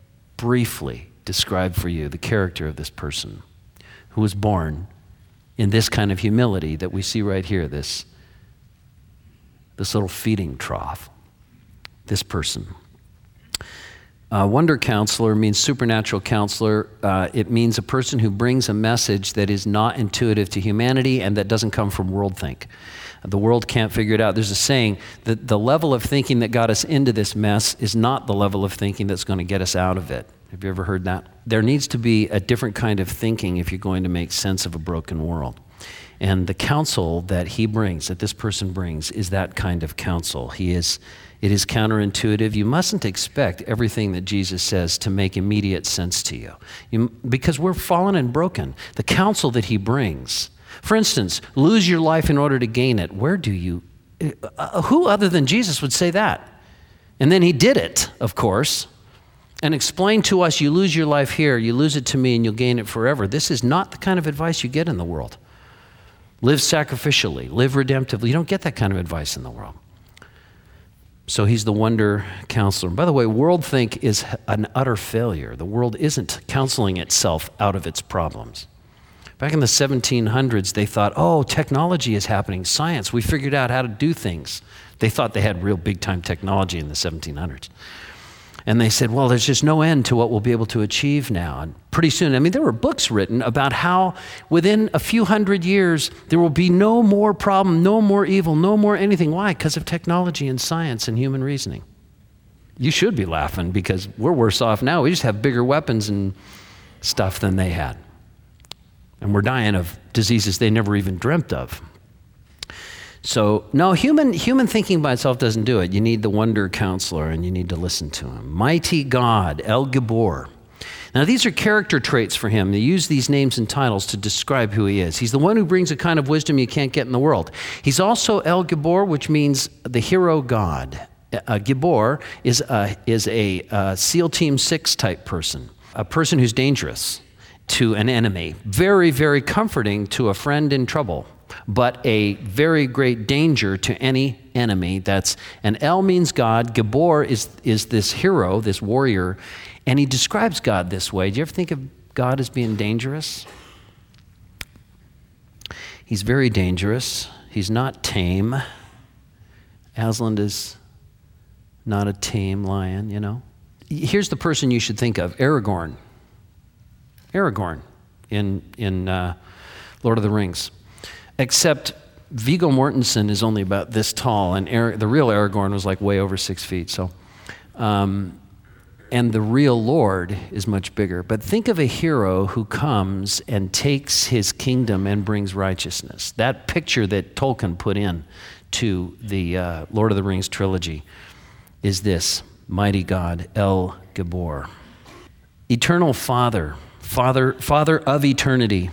Speaker 1: describe for you the character of this person who was born in this kind of humility that we see right here, this little feeding trough, this person. Wonder Counselor means supernatural counselor. It means a person who brings a message that is not intuitive to humanity and that doesn't come from worldthink. The world can't figure it out. There's a saying that the level of thinking that got us into this mess is not the level of thinking that's going to get us out of it. Have you ever heard that? There needs to be a different kind of thinking if you're going to make sense of a broken world. And the counsel that he brings, that this person brings, is that kind of counsel. It is counterintuitive. You mustn't expect everything that Jesus says to make immediate sense to you, because we're fallen and broken. The counsel that he brings, for instance, lose your life in order to gain it. Who other than Jesus would say that? And then he did it, of course, and explained to us, you lose your life here, you lose it to me, and you'll gain it forever. This is not the kind of advice you get in the world. Live sacrificially, live redemptively. You don't get that kind of advice in the world. So he's the Wonder Counselor. By the way, worldthink is an utter failure. The world isn't counseling itself out of its problems. Back in the 1700s, they thought, oh, technology is happening, science. We figured out how to do things. They thought they had real big-time technology in the 1700s. And they said, well, there's just no end to what we'll be able to achieve now. And pretty soon, there were books written about how within a few hundred years, there will be no more problem, no more evil, no more anything. Why? Because of technology and science and human reasoning. You should be laughing because we're worse off now. We just have bigger weapons and stuff than they had. And we're dying of diseases they never even dreamt of. So, no, human thinking by itself doesn't do it. You need the Wonder Counselor, and you need to listen to him. Mighty God, El Gibor. Now, these are character traits for him. They use these names and titles to describe who he is. He's the one who brings a kind of wisdom you can't get in the world. He's also El Gibor, which means the hero God. Gibor is a SEAL Team 6 type person, a person who's dangerous to an enemy, very, very comforting to a friend in trouble, but a very great danger to any enemy. And El means God. Gibor is this hero, this warrior, and he describes God this way. Do you ever think of God as being dangerous? He's very dangerous. He's not tame. Aslan is not a tame lion, you know. Here's the person you should think of, Aragorn. Aragorn in Lord of the Rings. Except Viggo Mortensen is only about this tall, and the real Aragorn was like way over 6 feet. So and the real Lord is much bigger. But think of a hero who comes and takes his kingdom and brings righteousness. That picture that Tolkien put in to the Lord of the Rings trilogy is this: mighty God, El Gabor. Eternal Father of eternity.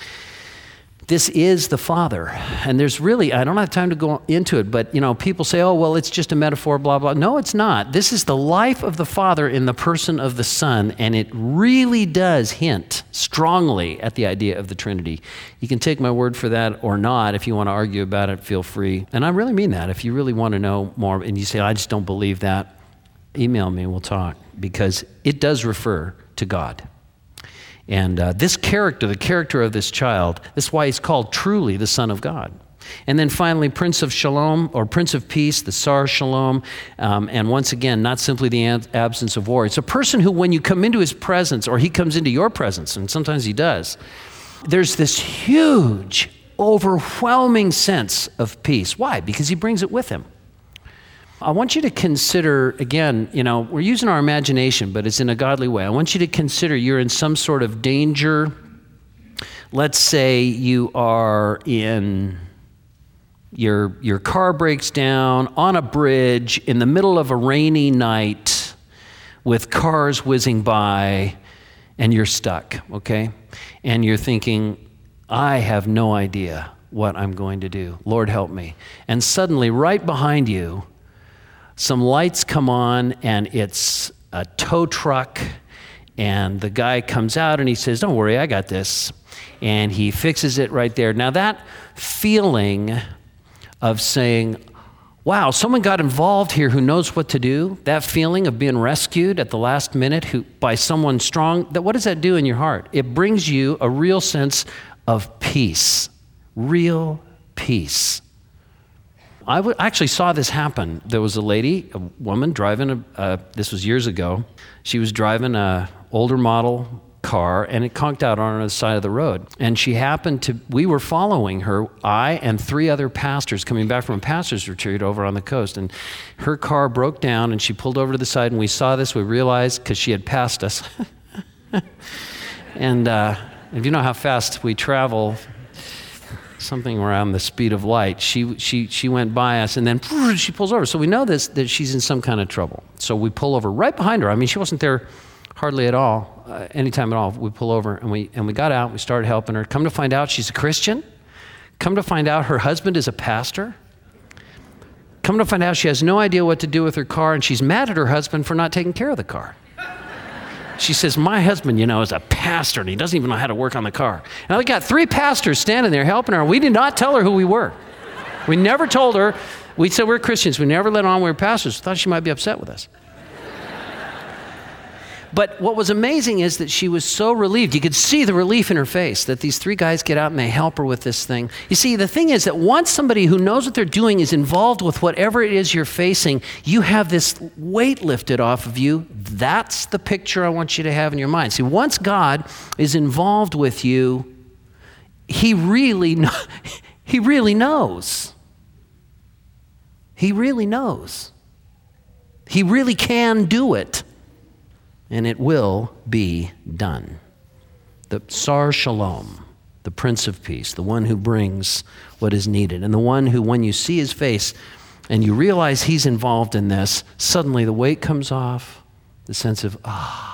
Speaker 1: This is the Father. And there's really, I don't have time to go into it, but people say, oh, well, it's just a metaphor, blah, blah. No, it's not. This is the life of the Father in the person of the Son, and it really does hint strongly at the idea of the Trinity. You can take my word for that or not. If you want to argue about it, feel free. And I really mean that. If you really want to know more and you say, I just don't believe that, email me and we'll talk, because it does refer to God. And this character, the character of this child, that's why he's called truly the Son of God. And then finally, Prince of Shalom, or Prince of Peace, the Sar Shalom. And once again, not simply the absence of war. It's a person who, when you come into his presence, or he comes into your presence, and sometimes he does, there's this huge, overwhelming sense of peace. Why? Because he brings it with him. I want you to consider, again, we're using our imagination, but it's in a godly way. I want you to consider you're in some sort of danger. Let's say you are in, your car breaks down on a bridge in the middle of a rainy night with cars whizzing by, and you're stuck, okay? And you're thinking, I have no idea what I'm going to do. Lord, help me. And suddenly, right behind you, some lights come on, and it's a tow truck, and the guy comes out and he says, don't worry, I got this. And he fixes it right there. Now that feeling of saying, wow, someone got involved here who knows what to do, that feeling of being rescued at the last minute by someone strong, what does that do in your heart? It brings you a real sense of peace, real peace. I actually saw this happen. There was a woman driving this was years ago. She was driving an older model car, and it conked out on the side of the road. And we were following her, I and 3 other pastors coming back from a pastor's retreat over on the coast. And her car broke down, and she pulled over to the side, and we saw this. We realized, because she had passed us. And if you know how fast we travel, something around the speed of light, she went by us, and then she pulls over. So we know that she's in some kind of trouble. So we pull over right behind her. I mean, she wasn't there hardly at all, anytime at all. We pull over, and we got out. We started helping her. Come to find out, she's a Christian. Come to find out, her husband is a pastor. Come to find out, she has no idea what to do with her car, and she's mad at her husband for not taking care of the car. She says, my husband, is a pastor, and he doesn't even know how to work on the car. And we got 3 pastors standing there helping her. We did not tell her who we were. We never told her. We said we're Christians. We never let on we were pastors. We thought she might be upset with us. But what was amazing is that she was so relieved. You could see the relief in her face that these 3 guys get out and they help her with this thing. You see, the thing is that once somebody who knows what they're doing is involved with whatever it is you're facing, you have this weight lifted off of you. That's the picture I want you to have in your mind. See, once God is involved with you, He really knows. He really knows. He really can do it. And it will be done. The Sar Shalom, the Prince of Peace, the one who brings what is needed, and the one who, when you see his face and you realize he's involved in this, suddenly the weight comes off, the sense of,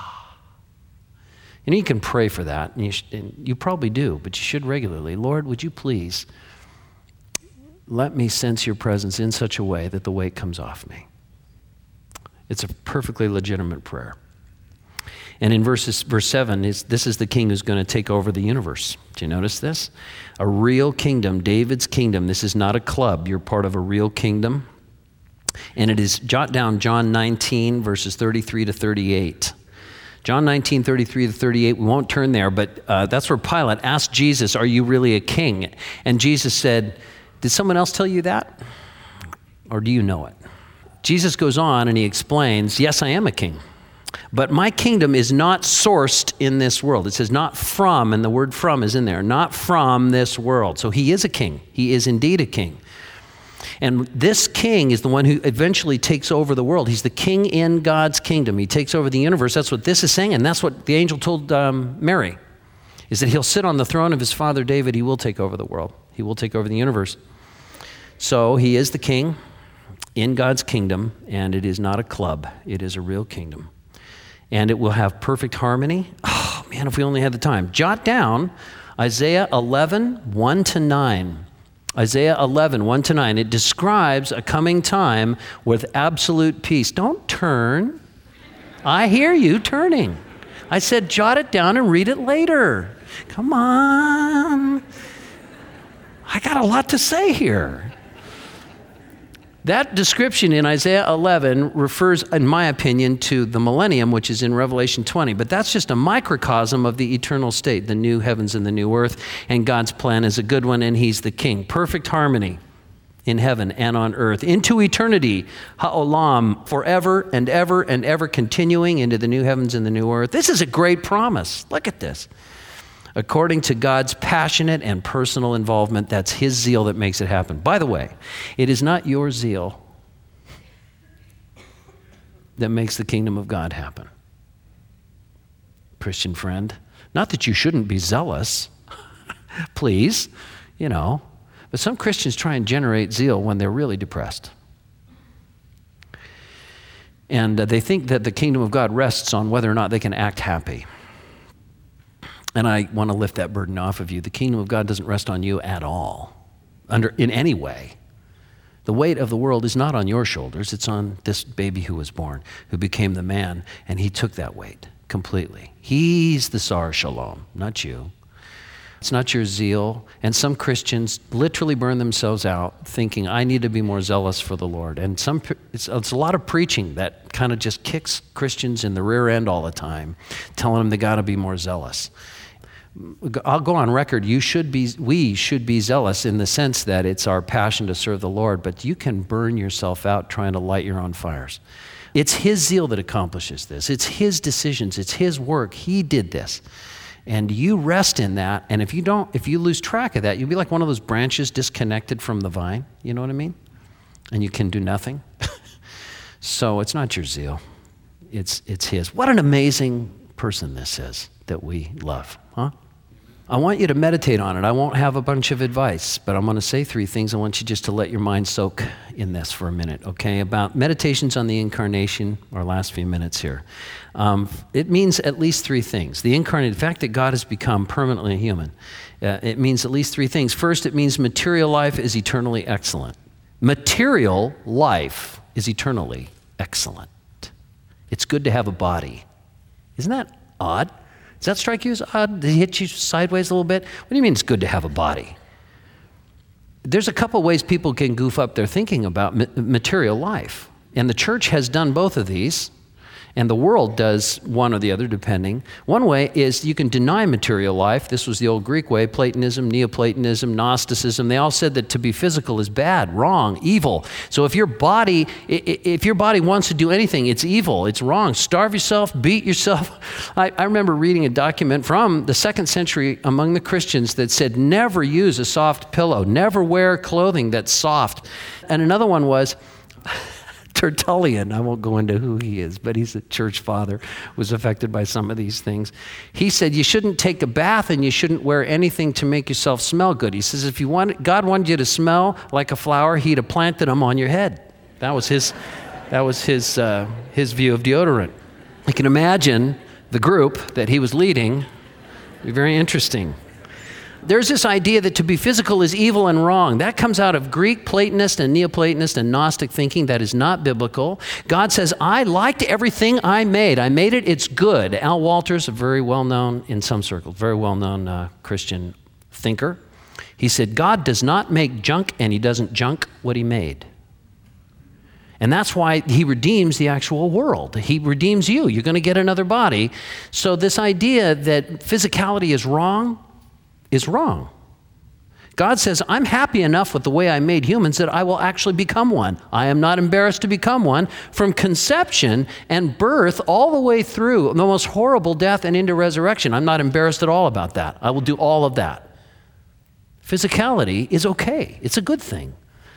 Speaker 1: And you can pray for that, and you probably do, but you should regularly. Lord, would you please let me sense your presence in such a way that the weight comes off me? It's a perfectly legitimate prayer. And in verse 7, this is the king who's going to take over the universe. Do you notice this? A real kingdom, David's kingdom. This is not a club. You're part of a real kingdom. And it is, jot down John 19, verses 33 to 38. John 19, 33 to 38. We won't turn there, but that's where Pilate asked Jesus, are you really a king? And Jesus said, did someone else tell you that? Or do you know it? Jesus goes on and he explains, yes, I am a king. But my kingdom is not sourced in this world. It says not from, and the word from is in there, not from this world. So he is a king. He is indeed a king. And this king is the one who eventually takes over the world. He's the king in God's kingdom. He takes over the universe. That's what this is saying, and that's what the angel told Mary, is that he'll sit on the throne of his father David. He will take over the world. He will take over the universe. So he is the king in God's kingdom, and it is not a club. It is a real kingdom. And it will have perfect harmony. Oh, man, if we only had the time. Jot down Isaiah 11, 1 to 9. Isaiah 11, 1 to 9. It describes a coming time with absolute peace. Don't turn. I hear you turning. I said jot it down and read it later. Come on. I got a lot to say here. That description in Isaiah 11 refers, in my opinion, to the millennium, which is in Revelation 20. But that's just a microcosm of the eternal state, the new heavens and the new earth. And God's plan is a good one, and he's the king. Perfect harmony in heaven and on earth. Into eternity, ha'olam, forever and ever continuing into the new heavens and the new earth. This is a great promise. Look at this. According to God's passionate and personal involvement, that's his zeal that makes it happen. By the way, it is not your zeal that makes the kingdom of God happen. Christian friend, not that you shouldn't be zealous, please, but some Christians try and generate zeal when they're really depressed. And they think that the kingdom of God rests on whether or not they can act happy. And I want to lift that burden off of you. The kingdom of God doesn't rest on you at all, in any way. The weight of the world is not on your shoulders. It's on this baby who was born, who became the man, and he took that weight completely. He's the Sar Shalom, not you. It's not your zeal. And some Christians literally burn themselves out thinking, I need to be more zealous for the Lord. And it's a lot of preaching that kind of just kicks Christians in the rear end all the time, telling them they got to be more zealous. I'll go on record, we should be zealous in the sense that it's our passion to serve the Lord, but you can burn yourself out trying to light your own fires. It's his zeal that accomplishes this. It's his decisions. It's his work. He did this. And you rest in that, and if you lose track of that, you'll be like one of those branches disconnected from the vine, you know what I mean? And you can do nothing. So it's not your zeal. It's his. What an amazing person this is that we love, huh? I want you to meditate on it. I won't have a bunch of advice, but I'm going to say 3 things. I want you just to let your mind soak in this for a minute, okay? About meditations on the incarnation, our last few minutes here. It means at least 3 things. The fact that God has become permanently human, it means at least 3 things. First, it means material life is eternally excellent. Material life is eternally excellent. It's good to have a body. Isn't that odd? Does that strike you as odd? Did it hit you sideways a little bit? What do you mean it's good to have a body? There's a couple ways people can goof up their thinking about material life. And the church has done both of these, and the world does one or the other, depending. One way is you can deny material life. This was the old Greek way, Platonism, Neoplatonism, Gnosticism. They all said that to be physical is bad, wrong, evil. So if your body wants to do anything, it's evil, it's wrong. Starve yourself, beat yourself. I remember reading a document from the 2nd century among the Christians that said, never use a soft pillow, never wear clothing that's soft. And another one was, Tertullian, I won't go into who he is, but he's a church father, was affected by some of these things. He said you shouldn't take a bath and you shouldn't wear anything to make yourself smell good. He says if God wanted you to smell like a flower, he'd have planted them on your head. That was his view of deodorant. You can imagine the group that he was leading. It'd be very interesting. There's this idea that to be physical is evil and wrong. That comes out of Greek, Platonist, and Neoplatonist, and Gnostic thinking. That is not biblical. God says, I liked everything I made. I made it, it's good. Al Walters, a very well-known, in some circles, very well-known Christian thinker. He said, God does not make junk, and he doesn't junk what he made. And that's why he redeems the actual world. He redeems you. You're going to get another body. So this idea that physicality is wrong, God says, I'm happy enough with the way I made humans that I will actually become one. I am not embarrassed to become one. From conception and birth all the way through the most horrible death and into resurrection, I'm not embarrassed at all about that. I will do all of that. Physicality is okay. It's a good thing.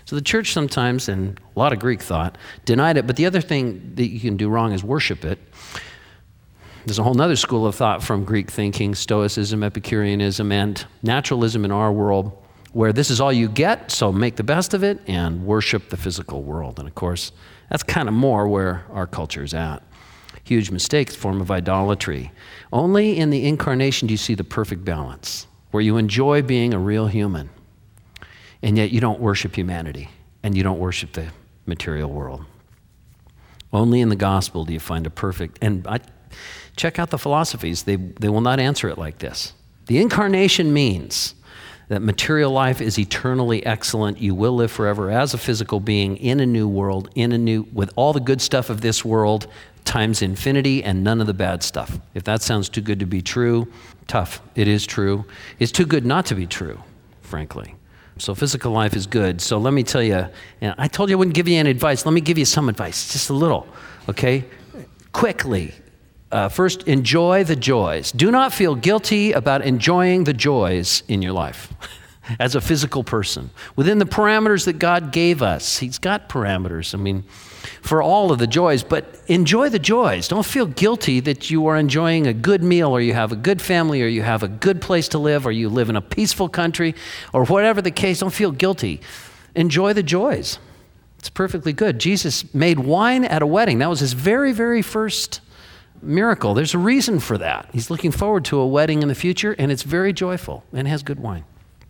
Speaker 1: So the church sometimes, and a lot of Greek thought, denied it. But the other thing that you can do wrong is worship it. There's a whole other school of thought from Greek thinking, Stoicism, Epicureanism, and naturalism in our world, where this is all you get, so make the best of it and worship the physical world. And of course, that's kind of more where our culture is at. Huge mistake, form of idolatry. Only in the incarnation do you see the perfect balance, where you enjoy being a real human, and yet you don't worship humanity, and you don't worship the material world. Only in the gospel do you find a perfect, and check out the philosophies. They will not answer it like this. The incarnation means that material life is eternally excellent. You will live forever as a physical being in a new world, with all the good stuff of this world times infinity and none of the bad stuff. If that sounds too good to be true, tough. It is true. It's too good not to be true, frankly. So physical life is good. So let me tell you, and I told you I wouldn't give you any advice. Let me give you some advice, just a little, okay? Quickly. First, enjoy the joys. Do not feel guilty about enjoying the joys in your life as a physical person. Within the parameters that God gave us, He's got parameters, for all of the joys, but enjoy the joys. Don't feel guilty that you are enjoying a good meal, or you have a good family, or you have a good place to live, or you live in a peaceful country, or whatever the case. Don't feel guilty. Enjoy the joys. It's perfectly good. Jesus made wine at a wedding. That was His very, very first miracle. There's a reason for that. He's looking forward to a wedding in the future, and it's very joyful and has good wine.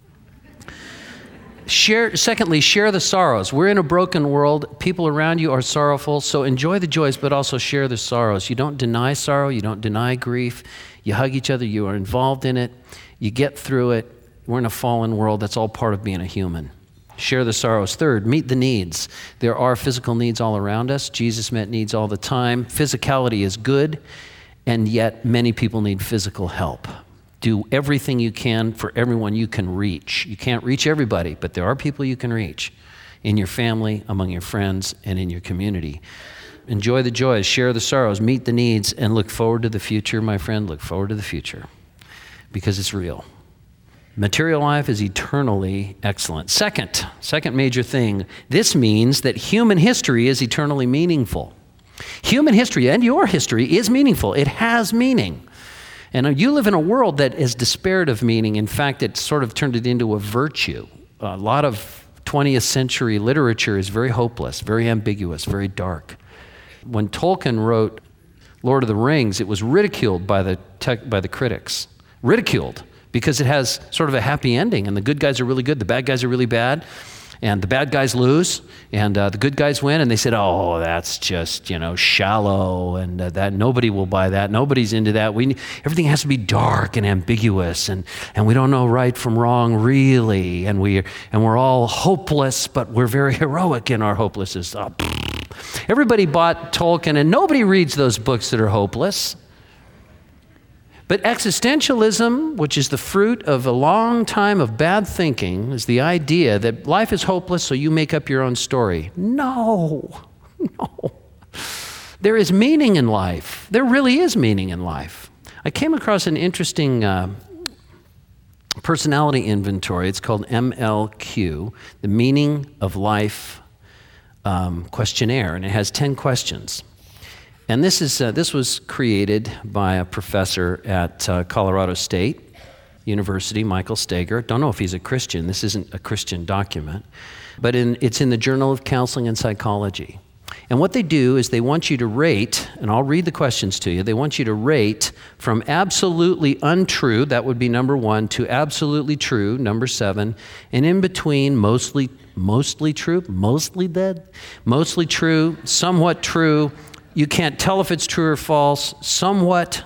Speaker 1: Secondly, share the sorrows. We're in a broken world. People around you are sorrowful, so enjoy the joys, but also share the sorrows. You don't deny sorrow. You don't deny grief. You hug each other. You are involved in it. You get through it. We're in a fallen world. That's all part of being a human. Share the sorrows. Third, meet the needs. There are physical needs all around us. Jesus met needs all the time. Physicality is good, and yet many people need physical help. Do everything you can for everyone you can reach. You can't reach everybody, but there are people you can reach in your family, among your friends, and in your community. Enjoy the joys, share the sorrows, meet the needs, and look forward to the future, my friend. Look forward to the future, because it's real. Material life is eternally excellent. Second major thing, this means that human history is eternally meaningful. Human history and your history is meaningful. It has meaning. And you live in a world that is despaired of meaning. In fact, it sort of turned it into a virtue. A lot of 20th century literature is very hopeless, very ambiguous, very dark. When Tolkien wrote Lord of the Rings, it was ridiculed by the critics. Ridiculed. Because it has sort of a happy ending, and the good guys are really good, the bad guys are really bad, and the bad guys lose, and the good guys win, and they said, oh, that's just, shallow, and that nobody will buy that, nobody's into that. Everything has to be dark and ambiguous, and we don't know right from wrong, really, and we're all hopeless, but we're very heroic in our hopelessness. Everybody bought Tolkien, and nobody reads those books that are hopeless. But existentialism, which is the fruit of a long time of bad thinking, is the idea that life is hopeless, so you make up your own story. No. There is meaning in life. There really is meaning in life. I came across an interesting personality inventory. It's called MLQ, the Meaning of Life questionnaire, and it has 10 questions. And this was created by a professor at Colorado State University, Michael Steger. Don't know if he's a Christian. This isn't a Christian document. But it's in the Journal of Counseling and Psychology. And what they do is they want you to rate, and I'll read the questions to you. They want you to rate from absolutely untrue, that would be number 1, to absolutely true, number 7, and in between mostly true, mostly dead, mostly true, somewhat true. You can't tell if it's true or false, somewhat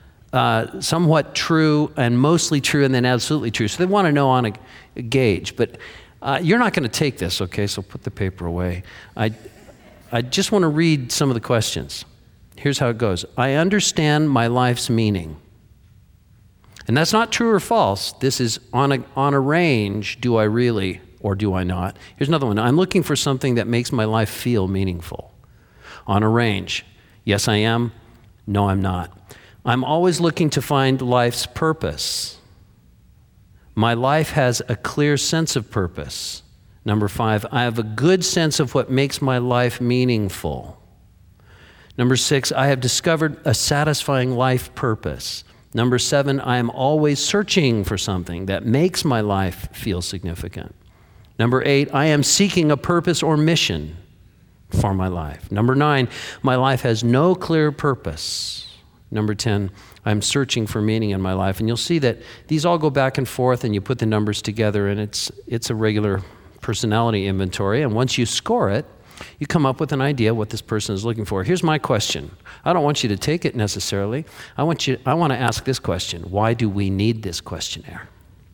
Speaker 1: true, and mostly true, and then absolutely true. So they want to know on a gauge. But you're not going to take this, okay? So put the paper away. I just want to read some of the questions. Here's how it goes. I understand my life's meaning. And that's not true or false. This is on a range. Do I really or do I not? Here's another one. I'm looking for something that makes my life feel meaningful. On a range. Yes, I am. No, I'm not. I'm always looking to find life's purpose. My life has a clear sense of purpose. Number 5, I have a good sense of what makes my life meaningful. Number 6, I have discovered a satisfying life purpose. Number 7, I am always searching for something that makes my life feel significant. Number 8, I am seeking a purpose or mission for my life. Number 9, my life has no clear purpose. Number 10, I'm searching for meaning in my life. And you'll see that these all go back and forth, and you put the numbers together, and it's a regular personality inventory. And once you score it, you come up with an idea what this person is looking for. Here's my question. I don't want you to take it necessarily. I want to ask this question. Why do we need this questionnaire?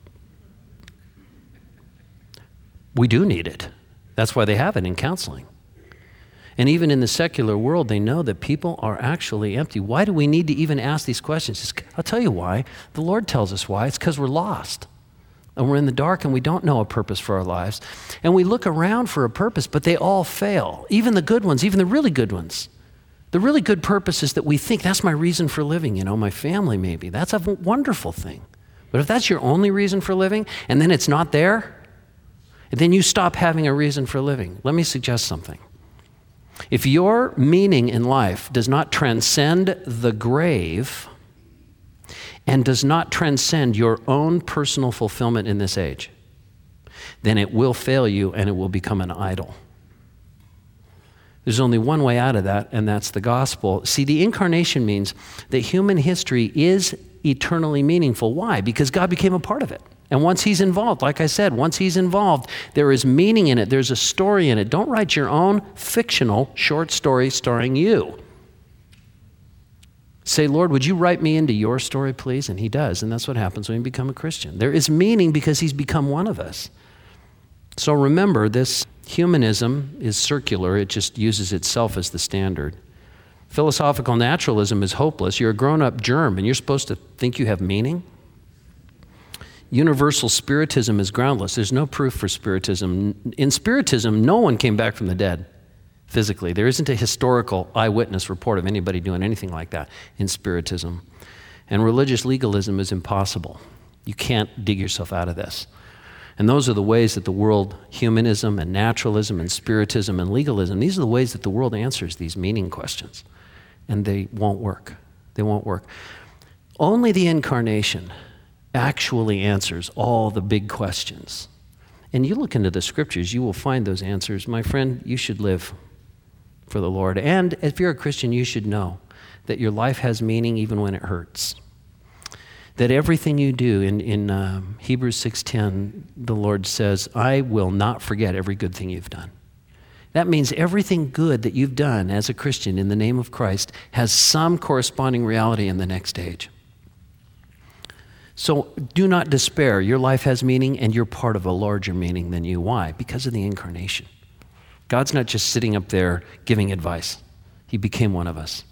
Speaker 1: We do need it. That's why they have it in counseling. And even in the secular world, they know that people are actually empty. Why do we need to even ask these questions? I'll tell you why. The Lord tells us why. It's because we're lost. And we're in the dark and we don't know a purpose for our lives. And we look around for a purpose, but they all fail. Even the good ones, even the really good ones. The really good purposes that we think, that's my reason for living, my family maybe. That's a wonderful thing. But if that's your only reason for living, and then it's not there, then you stop having a reason for living. Let me suggest something. If your meaning in life does not transcend the grave and does not transcend your own personal fulfillment in this age, then it will fail you and it will become an idol. There's only one way out of that, and that's the gospel. See, the incarnation means that human history is eternally meaningful. Why? Because God became a part of it. And once he's involved, like I said, once he's involved, there is meaning in it. There's a story in it. Don't write your own fictional short story starring you. Say, Lord, would you write me into your story, please? And he does. And that's what happens when you become a Christian. There is meaning because he's become one of us. So remember, this humanism is circular. It just uses itself as the standard. Philosophical naturalism is hopeless. You're a grown-up germ, and you're supposed to think you have meaning? Universal spiritism is groundless. There's no proof for spiritism. In spiritism, no one came back from the dead physically. There isn't a historical eyewitness report of anybody doing anything like that in spiritism. And religious legalism is impossible. You can't dig yourself out of this. And those are the ways that the world, humanism and naturalism and spiritism and legalism, these are the ways that the world answers these meaning questions. And they won't work. They won't work. Only the incarnation actually answers all the big questions. And you look into the scriptures, you will find those answers. My friend, you should live for the Lord. And if you're a Christian, you should know that your life has meaning even when it hurts. That everything you do, in Hebrews 6:10, the Lord says, I will not forget every good thing you've done. That means everything good that you've done as a Christian in the name of Christ has some corresponding reality in the next age. So do not despair. Your life has meaning, and you're part of a larger meaning than you. Why? Because of the incarnation. God's not just sitting up there giving advice. He became one of us.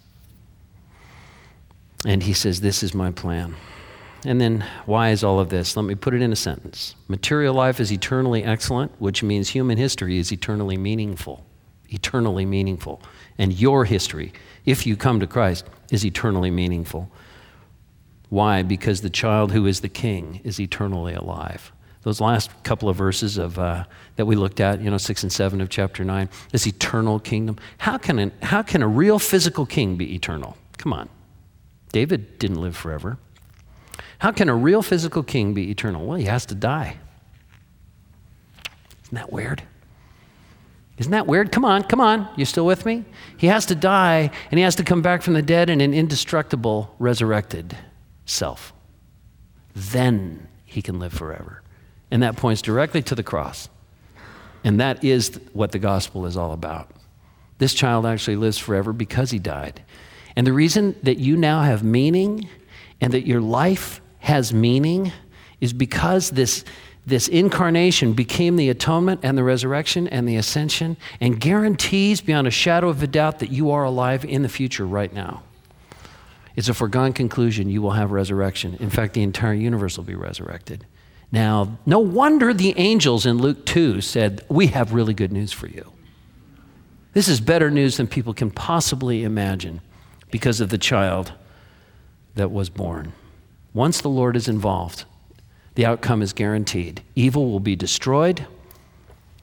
Speaker 1: And he says, this is my plan. And then, why is all of this? Let me put it in a sentence. Material life is eternally excellent, which means human history is eternally meaningful. Eternally meaningful. And your history, if you come to Christ, is eternally meaningful. Why? Because the child who is the king is eternally alive. Those last couple of verses of that we looked at, 6 and 7 of chapter 9, this eternal kingdom. How can a real physical king be eternal? Come on. David didn't live forever. How can a real physical king be eternal? Well, he has to die. Isn't that weird? Isn't that weird? Come on. You still with me? He has to die, and he has to come back from the dead in an indestructible, resurrected self. Then he can live forever. And that points directly to the cross. And that is what the gospel is all about. This child actually lives forever because he died. And the reason that you now have meaning and that your life has meaning is because this incarnation became the atonement and the resurrection and the ascension and guarantees beyond a shadow of a doubt that you are alive in the future right now. It's a foregone conclusion you will have resurrection. In fact, the entire universe will be resurrected. Now, no wonder the angels in Luke 2 said, we have really good news for you. This is better news than people can possibly imagine because of the child that was born. Once the Lord is involved, the outcome is guaranteed. Evil will be destroyed,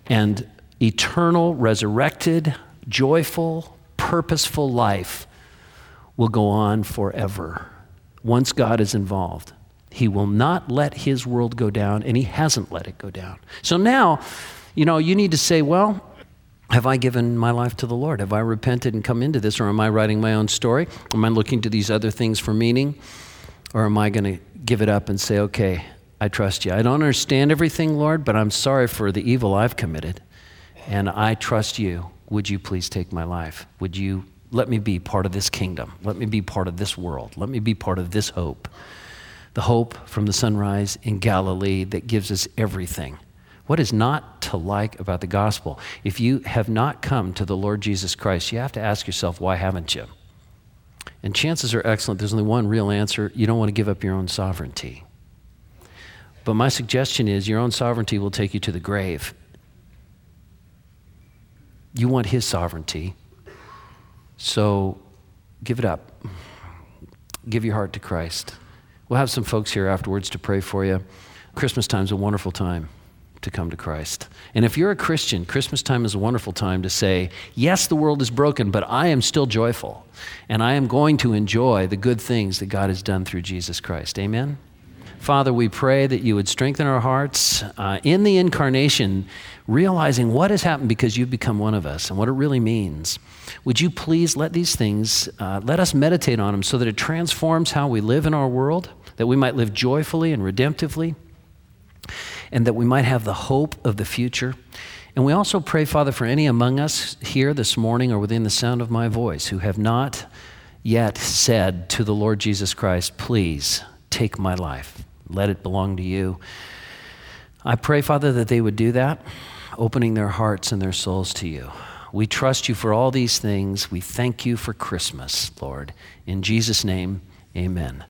Speaker 1: And eternal, resurrected, joyful, purposeful life will go on forever once God is involved. He will not let his world go down, and he hasn't let it go down. So now, you need to say, well, have I given my life to the Lord? Have I repented and come into this? Or am I writing my own story? Am I looking to these other things for meaning? Or am I going to give it up and say, okay, I trust you. I don't understand everything, Lord, but I'm sorry for the evil I've committed. And I trust you. Would you please take my life? Would you let me be part of this kingdom? Let me be part of this world. Let me be part of this hope. The hope from the sunrise in Galilee that gives us everything. What is not to like about the gospel? If you have not come to the Lord Jesus Christ, you have to ask yourself, why haven't you? And chances are excellent, there's only one real answer. You don't want to give up your own sovereignty. But my suggestion is your own sovereignty will take you to the grave. You want his sovereignty. So give it up. Give your heart to Christ. We'll have some folks here afterwards to pray for you. Christmas time is a wonderful time to come to Christ. And if you're a Christian, Christmas time is a wonderful time to say, yes, the world is broken, but I am still joyful. And I am going to enjoy the good things that God has done through Jesus Christ. Amen? Father, we pray that you would strengthen our hearts in the incarnation, realizing what has happened because you've become one of us and what it really means. Would you please let these things, let us meditate on them so that it transforms how we live in our world, that we might live joyfully and redemptively, and that we might have the hope of the future. And we also pray, Father, for any among us here this morning or within the sound of my voice who have not yet said to the Lord Jesus Christ, please take my life. Let it belong to you. I pray, Father, that they would do that, opening their hearts and their souls to you. We trust you for all these things. We thank you for Christmas, Lord. In Jesus' name, amen.